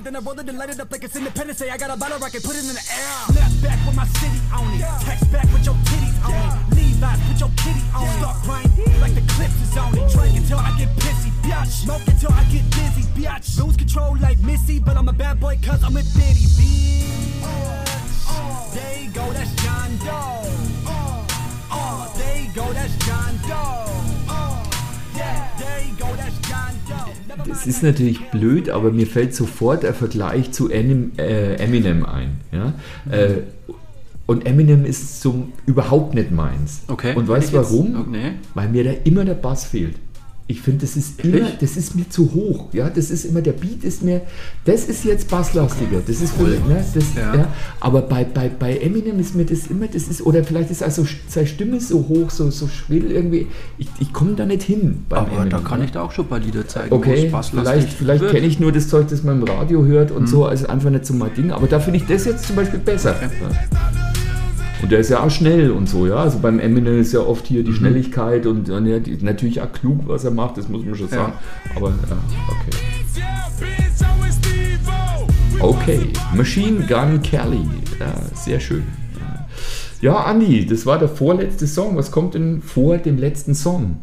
then I roll it and light it up like it's Independence Day. I got a bottle rocket, put it in the air. Left back with my city on it. Text back with your titties on it. Levi's, put your kitty on it. Start crying like the clips is on it. Drink until I get pissy, biatch. Smoke until I get dizzy, biatch. Lose control like Missy, but I'm a bad boy cause I'm a bitty, bitch. There you go, that's John Doe. Uh, there you go, that's John Doe. Yeah, there you go, that's John Doe. Das ist natürlich blöd, aber mir fällt sofort der Vergleich zu Enim, äh, Eminem ein. Ja? Äh, und Eminem ist so überhaupt nicht meins. Okay. Und weißt du warum? Jetzt, okay. Weil mir da immer der Bass fehlt. Ich finde, das ist immer, das ist mir zu hoch. Ja, das ist immer, der Beat ist mir, das ist jetzt basslastiger. Das ist für mich, ne, das, Ja. ja. Aber bei, bei, bei Eminem ist mir das immer, das ist, oder vielleicht ist also seine Stimme so hoch, so, so schrill irgendwie. Ich, ich komme da nicht hin beim Aber Eminem. da kann ne? ich da auch schon ein paar Lieder zeigen, wo Okay, es basslastig vielleicht, vielleicht wird. kenne ich nur das Zeug, das man im Radio hört und so, also einfach nicht so mein Ding. Aber da finde ich das jetzt zum Beispiel besser. Ja. Und der ist ja auch schnell und so, ja. Also beim Eminem ist ja oft hier die Schnelligkeit und ja, die, natürlich auch klug, was er macht, das muss man schon sagen. Aber ja, okay. Okay, Machine Gun Kelly. Ja, sehr schön. Ja. ja, Andi, das war der vorletzte Song. Was kommt denn vor dem letzten Song?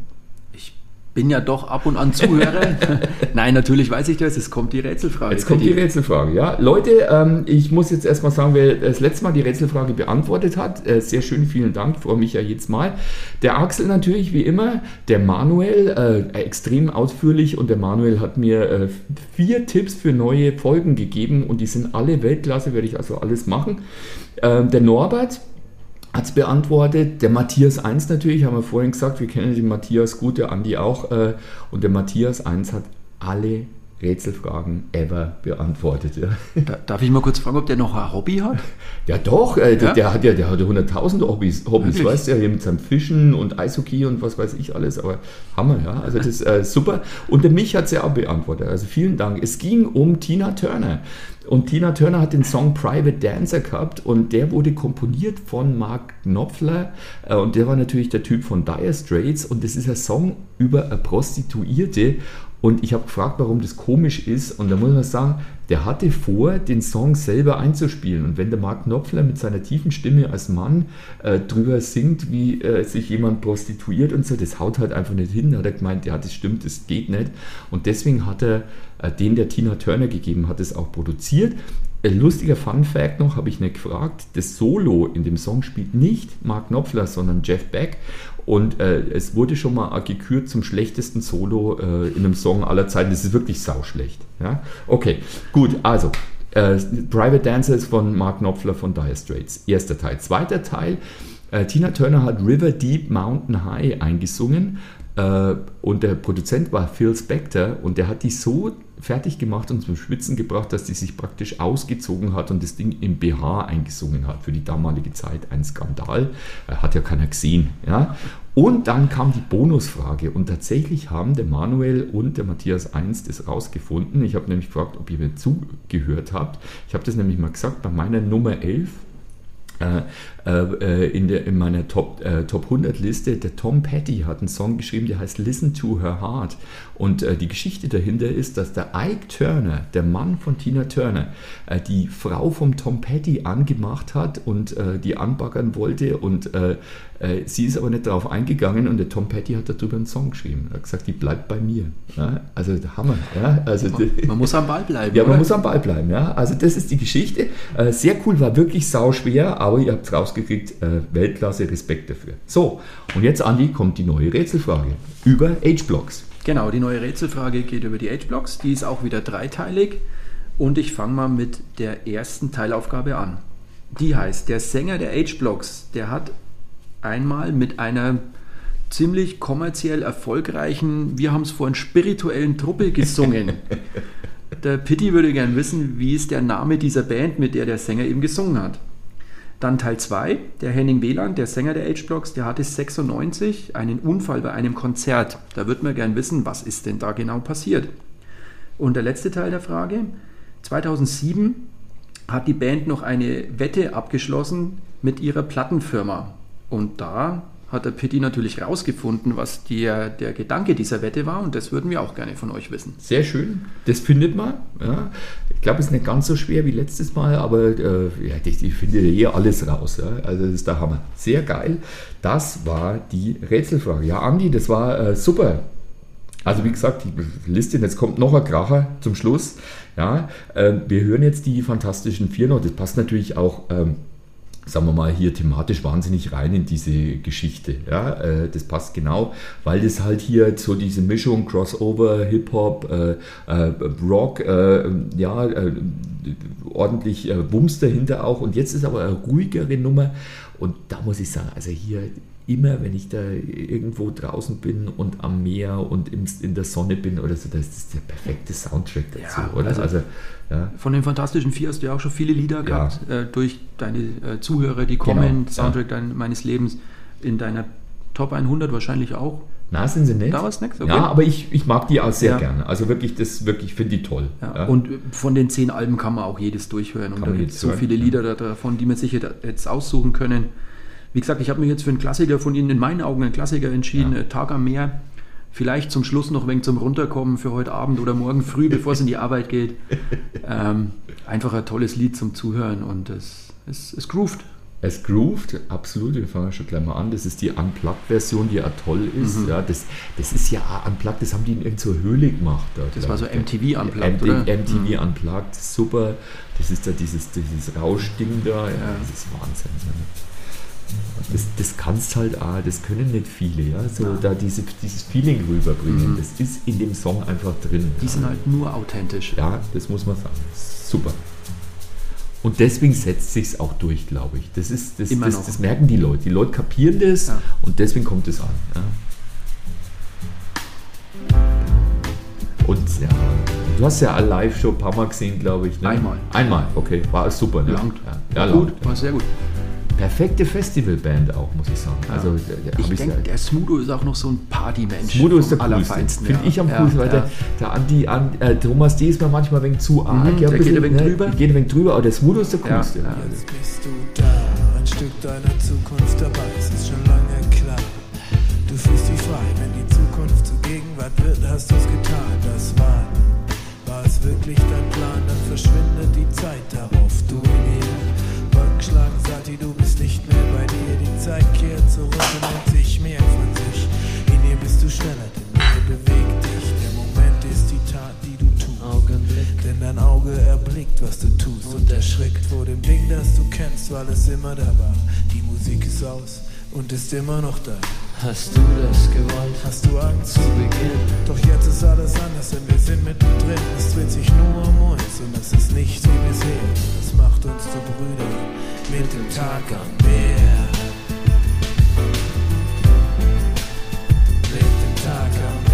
Bin ja doch ab und an Zuhörer. Nein, natürlich weiß ich das. Es kommt die Rätselfrage. Jetzt kommt die Rätselfrage, ja. Leute, ähm, ich muss jetzt erstmal sagen, wer das letzte Mal die Rätselfrage beantwortet hat, äh, sehr schön, vielen Dank, freue mich ja jedes Mal. Der Axel natürlich, wie immer, der Manuel, äh, extrem ausführlich, und der Manuel hat mir äh, vier Tipps für neue Folgen gegeben und die sind alle Weltklasse, werde ich also alles machen. Ähm, der Norbert hat es beantwortet. Der Matthias eins natürlich, haben wir vorhin gesagt, wir kennen den Matthias gut, der Andi auch. Äh, und der Matthias eins hat alle Rätselfragen ever beantwortet. Ja. Da, darf ich mal kurz fragen, ob der noch ein Hobby hat? Ja doch, äh, Ja? Der, der hat ja der hatte hunderttausend Hobbys, Hobbys Wirklich? weißt du, ja, hier mit seinem Fischen und Eishockey und was weiß ich alles, aber Hammer, ja, also das ist äh, super. Und der mich hat es ja auch beantwortet, also vielen Dank. Es ging um Tina Turner. Und Tina Turner hat den Song Private Dancer gehabt und der wurde komponiert von Mark Knopfler äh, und der war natürlich der Typ von Dire Straits und das ist ein Song über eine Prostituierte. Und ich habe gefragt, warum das komisch ist. Und da muss man sagen, der hatte vor, den Song selber einzuspielen. Und wenn der Mark Knopfler mit seiner tiefen Stimme als Mann äh, drüber singt, wie äh, sich jemand prostituiert und so, das haut halt einfach nicht hin. Da hat er gemeint, ja, das stimmt, das geht nicht. Und deswegen hat er äh, den der Tina Turner gegeben, hat es auch produziert. Ein lustiger Fun-Fact noch, habe ich nicht gefragt, das Solo in dem Song spielt nicht Mark Knopfler, sondern Jeff Beck. Und äh, es wurde schon mal gekürt zum schlechtesten Solo äh, in einem Song aller Zeiten. Das ist wirklich sauschlecht. Ja? Okay, gut, also äh, Private Dancer ist von Mark Knopfler von Dire Straits. Erster Teil. Zweiter Teil, äh, Tina Turner hat River Deep Mountain High eingesungen. Äh, und der Produzent war Phil Spector und der hat die so fertig gemacht und zum Schwitzen gebracht, dass die sich praktisch ausgezogen hat und das Ding im B H eingesungen hat. Für die damalige Zeit ein Skandal. Äh, hat ja keiner gesehen. Ja? Und dann kam die Bonusfrage und tatsächlich haben der Manuel und der Matthias eins das rausgefunden. Ich habe nämlich gefragt, ob ihr mir zugehört habt. Ich habe das nämlich mal gesagt, bei meiner Nummer elf Äh, äh, in, der, in meiner Top, äh, Top hundert Liste, der Tom Petty hat einen Song geschrieben, der heißt Listen to Her Heart. Und äh, die Geschichte dahinter ist, dass der Ike Turner, der Mann von Tina Turner, äh, die Frau vom Tom Petty angemacht hat und äh, die anbaggern wollte und äh, äh, sie ist aber nicht darauf eingegangen und der Tom Petty hat darüber einen Song geschrieben. Er hat gesagt, die bleibt bei mir. Ja? Also Hammer. Ja? Also, man, man muss am Ball bleiben. Ja, man oder? muss am Ball bleiben. Ja? Also das ist die Geschichte. Äh, sehr cool, war wirklich sauschwer, aber ihr habt es rausgekriegt. Äh, Weltklasse, Respekt dafür. So, und jetzt, Andi, kommt die neue Rätselfrage über H-Blocks. Genau, die neue Rätselfrage geht über die H-Blocks. Die ist auch wieder dreiteilig. Und ich fange mal mit der ersten Teilaufgabe an. Die heißt, der Sänger der H-Blocks, der hat einmal mit einer ziemlich kommerziell erfolgreichen, wir haben es vorhin, spirituellen Truppe gesungen. Der Pitti würde gern wissen, wie ist der Name dieser Band, mit der der Sänger eben gesungen hat. Dann Teil zwei, der Henning Wieland, der Sänger der H-Blocks, der hatte sechsundneunzig einen Unfall bei einem Konzert. Da würde man gern wissen, was ist denn da genau passiert. Und der letzte Teil der Frage, zweitausendsieben hat die Band noch eine Wette abgeschlossen mit ihrer Plattenfirma. Und da hat der Pitti natürlich rausgefunden, was der, der Gedanke dieser Wette war und das würden wir auch gerne von euch wissen. Sehr schön, das findet man. Ja. Ich glaube, es ist nicht ganz so schwer wie letztes Mal, aber äh, ja, ich, ich finde hier alles raus. Ja. Also das ist der Hammer. Sehr geil. Das war die Rätselfrage. Ja, Andi, das war äh, super. Also wie gesagt, die Liste, jetzt kommt noch ein Kracher zum Schluss. Ja, äh, wir hören jetzt die Fantastischen Vier noch. Das passt natürlich auch, ähm, sagen wir mal, hier thematisch wahnsinnig rein in diese Geschichte. Ja, äh, das passt genau, weil das halt hier so diese Mischung Crossover, Hip-Hop, äh, äh, Rock, äh, ja, äh, ordentlich äh, Wumms dahinter auch. Und jetzt ist aber eine ruhigere Nummer. Und da muss ich sagen, also hier immer, wenn ich da irgendwo draußen bin und am Meer und im, in der Sonne bin oder so, das ist der perfekte Soundtrack dazu, Ja, oder? also- Also, ja. Von den Fantastischen Vier hast du ja auch schon viele Lieder gehabt, äh, durch deine äh, Zuhörer, die kommen, Genau, Soundtrack dein, meines Lebens, in deiner Top hundert wahrscheinlich auch. Na, sind sie nicht. Da war's nix, okay. Ja, aber ich, ich mag die auch sehr Ja. gerne. Also wirklich, das wirklich finde ich toll. Ja. Ja. Und von den zehn Alben kann man auch jedes durchhören. Und Kann da man gibt es jetzt so hören, viele ja. Lieder da- davon, die man sich jetzt aussuchen können. Wie gesagt, ich habe mich jetzt für einen Klassiker von Ihnen, in meinen Augen einen Klassiker entschieden, Ja. äh, Tag am Meer. Vielleicht zum Schluss noch ein wenig zum Runterkommen für heute Abend oder morgen früh, bevor es in die Arbeit geht. Ähm, einfach ein tolles Lied zum Zuhören und es, es, es groovt. Es grooved, absolut, wir fangen schon gleich mal an. Das ist die Unplugged-Version, die ja toll ist. Mhm. Ja, das, das ist ja auch Unplugged, das haben die in irgendeiner Höhle gemacht. Da, Das glaub war so ich. M T V Unplugged, M T V, oder? M T V Mhm. Unplugged, super. Das ist da dieses, dieses Rauschding da, ja, das ist Wahnsinn. Ja. Das, das kannst halt auch, das können nicht viele, ja, so Ja. da diese, dieses Feeling rüberbringen. Mhm. Das ist in dem Song einfach drin. Die sind ja. halt nur authentisch. Ja, das muss man sagen. Super. Und deswegen setzt sich's auch durch, glaube ich. Das ist, das, Immer das, noch. das merken die Leute. Die Leute kapieren das Ja. und deswegen kommt es an. Ja. Und ja, du hast ja eine Live-Show ein paar Mal gesehen, glaube ich. Ne? Einmal. Einmal, okay. War super, ne? Langt. Ja, ja, Gut, langt. war sehr gut. Perfekte Festivalband auch, muss ich sagen. Ja. Also, da- da Ich hab ich's denke, ja- der Smudo ist auch noch so ein Partymensch. Smudo ist der vom coolste. Allerfeinsten, Finde ja. ich am Ja, coolsten, weil ja. der, der Andi, an, äh, Thomas D. ist mir manchmal ein wenig zu arg. Mhm, ja, der geht ein wenig drüber. Geht ein wenig drüber, aber der Smudo ist der Ja, coolste. ja. Jetzt bist du da, ein Stück deiner Zukunft dabei, es ist schon lange klar. Du fühlst dich frei, wenn die Zukunft zur Gegenwart wird, hast du's getan. Das war, war es wirklich dein Plan, dann verschwindet die Zeit darauf. Du in ihr, Wolken schlagen, Sati, du bist nicht mehr bei dir. Die Zeit kehrt zurück und nimmt sich mehr von sich. In ihr bist du schneller, denn mehr bewegt dich. Der Moment ist die Tat, die du tust. Augenblick, denn dein Auge erblickt, was du tust und erschrickt vor dem Ding, das du kennst, weil es immer da war. Die Musik ist aus und ist immer noch da. Hast du das gewollt? Hast du Angst Zu Beginn? Doch jetzt ist alles anders, denn wir sind mittendrin. Es dreht sich nur um uns und es ist nicht wie bisher. Das macht uns zu Brüdern mit dem Tag am Meer. Mit dem Tag am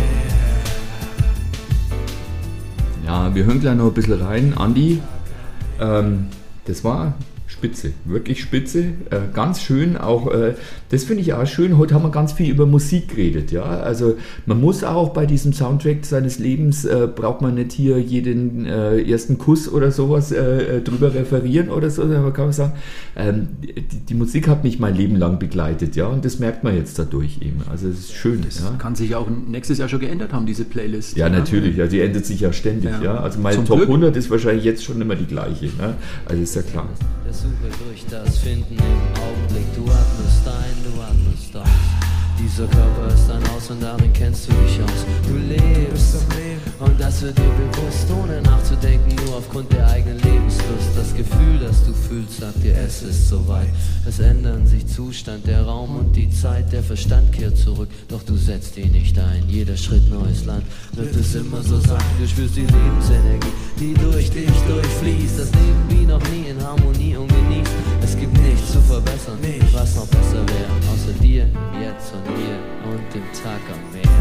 Meer. Ja, wir hören gleich noch ein bisschen rein. Andi, ähm, das war spitze, wirklich spitze, äh, ganz schön. Auch äh, das finde ich auch schön. Heute haben wir ganz viel über Musik geredet. Ja, also man muss auch bei diesem Soundtrack seines Lebens äh, braucht man nicht hier jeden äh, ersten Kuss oder sowas äh, drüber referieren oder so. Aber kann man sagen, ähm, die, die Musik hat mich mein Leben lang begleitet, ja, und das merkt man jetzt dadurch eben. Also es ist schön. Das ja. kann sich auch nächstes Jahr schon geändert haben, diese Playlist. Ja, natürlich, ja, die ändert sich ja ständig. Ja. Ja. Also meine Zum Top Glück. hundert ist wahrscheinlich jetzt schon immer die gleiche. Ne? Also ist ja klar. Der Suche durch das Finden im Augenblick. Du atmest ein, du atmest aus. Dieser Körper ist ein Haus und darin kennst du dich aus. Du lebst und das wird dir bewusst, ohne nachzudenken, nur aufgrund der eigenen Lebenslust. Das Gefühl, das du fühlst, sagt dir, es ist soweit. Es ändern sich Zustand, der Raum und die Zeit. Der Verstand kehrt zurück, doch du setzt ihn nicht ein. Jeder Schritt neues Land wird es immer so sein. Du spürst die Lebensenergie, die durch dich durchfließt. Das Leben wie noch nie in Harmonie und genießt. Es gibt nichts zu verbessern, was noch besser wäre. Außer dir, jetzt und hier und dem Tag am Meer.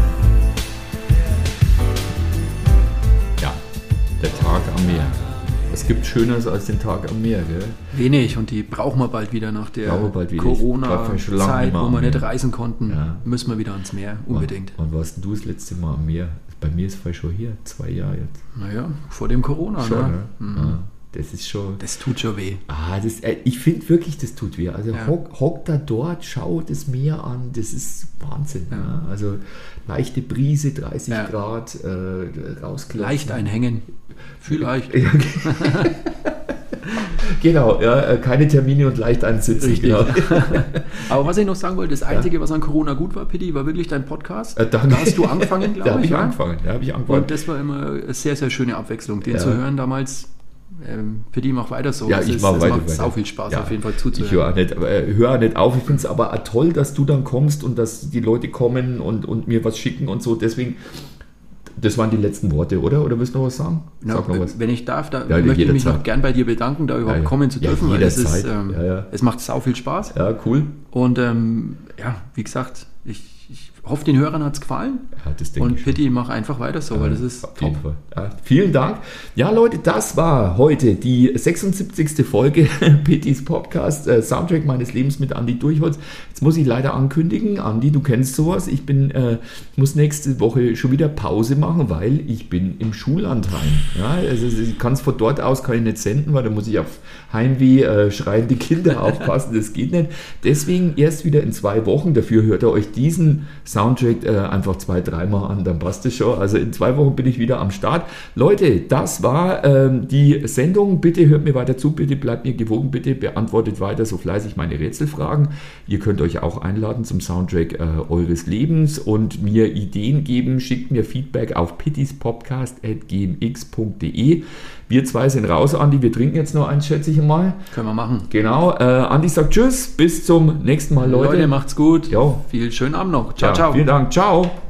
Ja, der Tag am Meer. Was gibt Schöneres als den Tag am Meer, gell? Wenig und die brauchen wir bald wieder nach der Brauchen wir bald wieder. Ich war schon lange Corona-Zeit, nicht mehr wo am wir nicht Meer. reisen konnten. Ja. Müssen wir wieder ans Meer, unbedingt. Wann warst denn du das letzte Mal am Meer? Bei mir ist es schon hier, zwei Jahre jetzt. Naja, vor dem Corona, Schon, ne? ne? Mhm. Ja. Das ist schon... Das tut schon weh. Ah, das, äh, ich finde wirklich, das tut weh. Also Ja. hock, hock da dort, schau das Meer an, das ist Wahnsinn. Ja. Ja. Also leichte Brise, dreißig Ja. Grad, äh, rausklopfen. Leicht einhängen. Vielleicht. Ja, okay. Genau, ja, äh, keine Termine und leicht einsitzen. Richtig. Genau. Aber was ich noch sagen wollte, das Einzige, was an Corona gut war, Pitti, war wirklich dein Podcast. Äh, danke. Da hast du angefangen, Da glaube habe ich. ich ja? angefangen. Da habe ich angefangen. Und das war immer eine sehr, sehr schöne Abwechslung. Den Ja. zu hören damals, ähm, Pitti, mach weiter so. Ja, Es ich ist- mache es weiter. macht sau viel Spaß, auf jeden Fall zuzuhören. Ich höre auch nicht, aber, äh, höre auch nicht auf. Ich finde es aber auch toll, dass du dann kommst und dass die Leute kommen und, und mir was schicken und so. Deswegen, das waren die letzten Worte, oder? Oder willst du noch was sagen? Na, Sag noch was. Wenn ich darf, da Ja, möchte ich mich jederzeit. noch gern bei dir bedanken, da überhaupt Ja, ja. kommen zu Ja, dürfen, weil es, ist, jederzeit. ähm, Ja, ja. es macht sau viel Spaß. Ja, cool. Und ähm, ja, wie gesagt, ich, ich hoffe, den Hörern hat es gefallen. Ja, das denke Und ich. Pitti, mach einfach weiter so, weil das ist Auf top. jeden Fall. Ja, vielen Dank. Ja, Leute, das war heute die sechsundsiebzigste Folge Pittis Podcast, äh, Soundtrack meines Lebens mit Andi Durchholz. Jetzt muss ich leider ankündigen, Andi, du kennst sowas. Ich bin, äh, muss nächste Woche schon wieder Pause machen, weil ich bin im Schullandheim. Ja, also ich kann es von dort aus kann ich nicht senden, weil da muss ich auf Heimweh äh, schreiende Kinder aufpassen. Das geht nicht. Deswegen erst wieder in zwei Wochen. Dafür hört ihr euch diesen Soundtrack äh, einfach zwei, dreimal an, dann passt es schon. Also in zwei Wochen bin ich wieder am Start. Leute, das war ähm, die Sendung. Bitte hört mir weiter zu, bitte bleibt mir gewogen, bitte beantwortet weiter so fleißig meine Rätselfragen. Ihr könnt euch auch einladen zum Soundtrack äh, eures Lebens und mir Ideen geben. Schickt mir Feedback auf pittispodcast at g m x punkt d e. Wir zwei sind raus, Andi. Wir trinken jetzt noch eins, schätze ich mal. Können wir machen. Genau. Äh, Andi sagt Tschüss. Bis zum nächsten Mal, Leute. Leute, macht's gut. Jo. Viel schönen Abend noch. Ciao, Ja, ciao. Vielen Dank. Ciao.